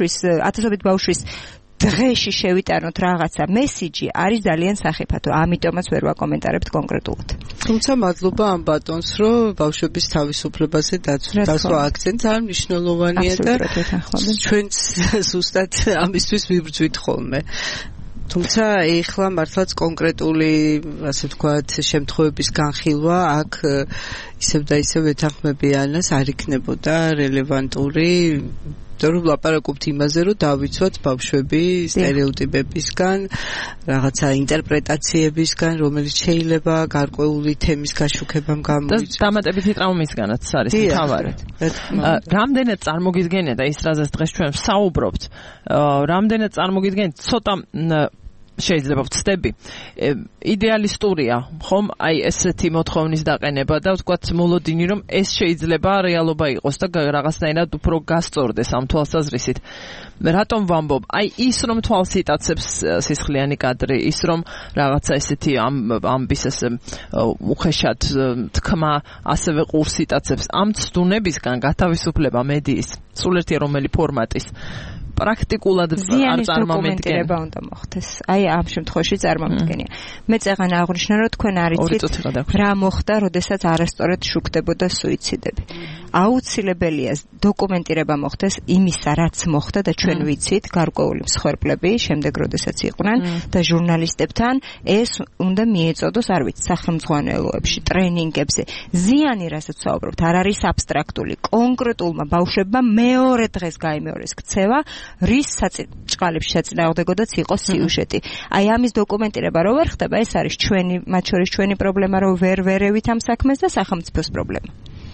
ბავშვის დღეში შევიტანოთ რაღაცა მესიჯი არის ძალიან სახიფათო. ამიტომაც ვერ ვაკომენტარებთ კონკრეტულად. თუმცა მადლობა ამ ბატონს, რომ ბავშვების თავისუფლებაზე დაცვა აქცენტს არ მნიშვნელოვანია და ჩვენც ზუსტად ამისთვის ვიბრძვით ხოლმე. თუმცა ეხლა მართლაც კონკრეტული, ასე ვთქვათ, შემთხვევების განხილვა აქ ისევ და ისევ ეთანხმებიანას არ იქნებოდა რელევანტური. რომ ლაპარაკობთ იმაზე, რომ დავიცვათ ბავშვები სტერეოტიპებისგან, რაღაცა ინტერპრეტაციებისგან, რომელიც შეიძლება გარკვეული თემის გაშუქებამ გამოიწვიოს. და დამატებითი ტრავმისგანაც არის მთავარი. რამდენად წარმოგიდგენია და ის რაზეც დღეს ჩვენ ვსაუბრობთ, რამდენად წარმოგიდგენია ცოტა შეიძლება ვწდები. იდეალისტურია, ხომ? აი ესეთი მოთხოვნის დაყენება და ვთქვათ მოლოდინი, რომ ეს შეიძლება რეალობა იყოს და რაღაცნაირად უფრო გასწორდეს ამ თვალსაზრისით. რატომ ვამბობ? აი ის რომ თვალს იტაცებს სისხლიანი კადრი, ის რომ რაღაცა ესეთი ამბის ესე უხეშად თქმა ასევე ყურს იტაცებს, ამ ცდუნებისგან გათავისუფლება მედიის, სულ ერთი რომელი ფორმატის პრაქტიკულად არ წარმომედგენ. უნდა მოხდეს. აი ამ შემთხვევაში წარმომედგენია. მე წეღან აღნიშნა, რომ თქვენ არიცით რა მოხდა, როდესაც არასწორად შუქდებოდა სუიციდები. აუცილებელია დოკუმენტირება მოხდეს იმისა, რაც მოხდა და ჩვენ ვიცით გარკვეული მსხვერპლები შემდეგ როდესაც იყვნენ და ჟურნალისტებთან ეს უნდა მიეწოდოს, არ ვიცი, სახელმძღვანელოებში, ტრენინგებზე. ზიანი, რასაც ვსაუბრობთ, არ არის აბსტრაქტული. კონკრეტულმა ბავშვებმა მეორე დღეს გაიმეორეს ქცევა, რის ჭყალებში საწინააღმდეგოდაც იყოს სიუჟეტი. აი ამის დოკუმენტირება რო ვერ ხდება, ეს არის ჩვენი, მათ შორის ჩვენი პრობლემა, რომ ვერ ვერევით ამ საქმეს და სახელმწიფოს პრობლემა.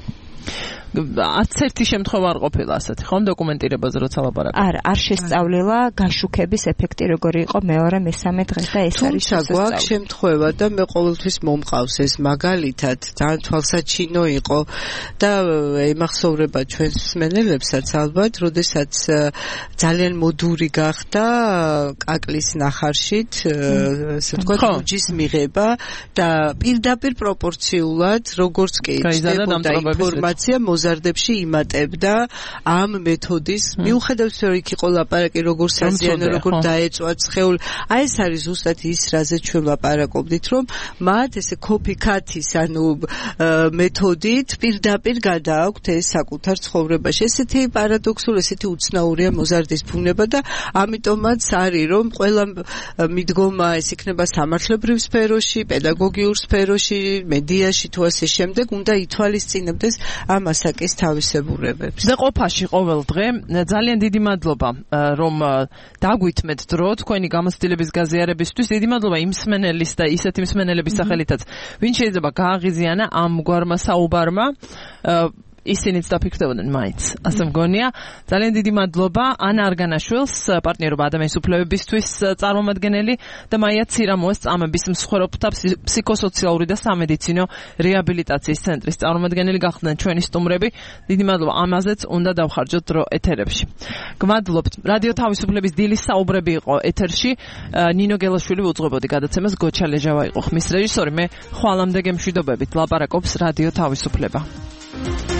არც ერთი შემთხვევა არ ყოფილა ასეთი, ხომ დოკუმენტირებაზე როცა ლაპარაკობ. არ შესწავლила გაშუქების ეფექტი როგორი იყო მეორე მესამე დღეს და ეს არის თუმცა გვაქვს შემთხვევა და მე ყოველთვის მომყავს ეს მაგალითად ძალიან თვალსაჩინო იყო და ემახსოვრება ჩვენს მსმენელებსაც ალბათ, როდესაც ძალიან მოდური გახდა კაკლის ნახარშით, ასე ვთქვათ, უჯის მიღება და პირდაპირ პროპორციულად როგორც კი იცდებოდა ინფორმაცია მოზარდებში იმატებდა ამ მეთოდის მიუხედავად რომ იქ იყო ლაპარაკი როგორ საზიანო როგორ დაეწვა ცხეული. აი ეს არის ზუსტად ის რაზე ჩვენ ლაპარაკობდით, რომ მათ ესე copycat-ის ანუ მეთოდით პირდაპირ გადააქვთ ეს საკუთარ ცხოვრებაში. ესეთი პარადოქსული, ესეთი უცნაურია მოზარდის ბუნება და ამიტომაც არის რომ ყველა მიდგომა ეს იქნება სამართლებრივ სფეროში, პედაგოგიურ სფეროში, მედიაში თუ ასე შემდეგ უნდა ითვალისწინებდეს ამ ასაკის თავისებურებებს. და ყოფაში ყოველ დღე ძალიან დიდი მადლობა რომ დაგვითმეთ დრო თქვენი გამოცდილების გაზიარებისთვის. დიდი მადლობა იმ მსმენელის და ისეთი მსმენელების სახელითაც, ვინც შეიძლება გააღიზიანა ამგვარმა საუბარმა. ისინიც დაფიქრდებოდნენ მაინც. ასე მგონია. ძალიან დიდი მადლობა ანა არგანაშვილს, პარტნიორობა ადამიანის უფლებებისთვის წარმომადგენელი და მაია ცირამოეს წამების მსხვერპლთა ფსიქოსოციალური და სამედიცინო რეაბილიტაციის ცენტრის წარმომადგენელი გახდნენ ჩვენი სტუმრები. დიდი მადლობა. ამაზეც უნდა დავხარჯოთ დრო ეთერებში. გმადლობთ. რადიო თავისუფლების დილის საუბრები იყო ეთერში. ნინო გელაშვილი უძღვებოდი გადაცემას, გოჩა ლეჟავა იყო ხმის რეჟისორი. მე ხვალამდე გემშვიდობებით ლაპარაკობს რადიო თავისუფლება.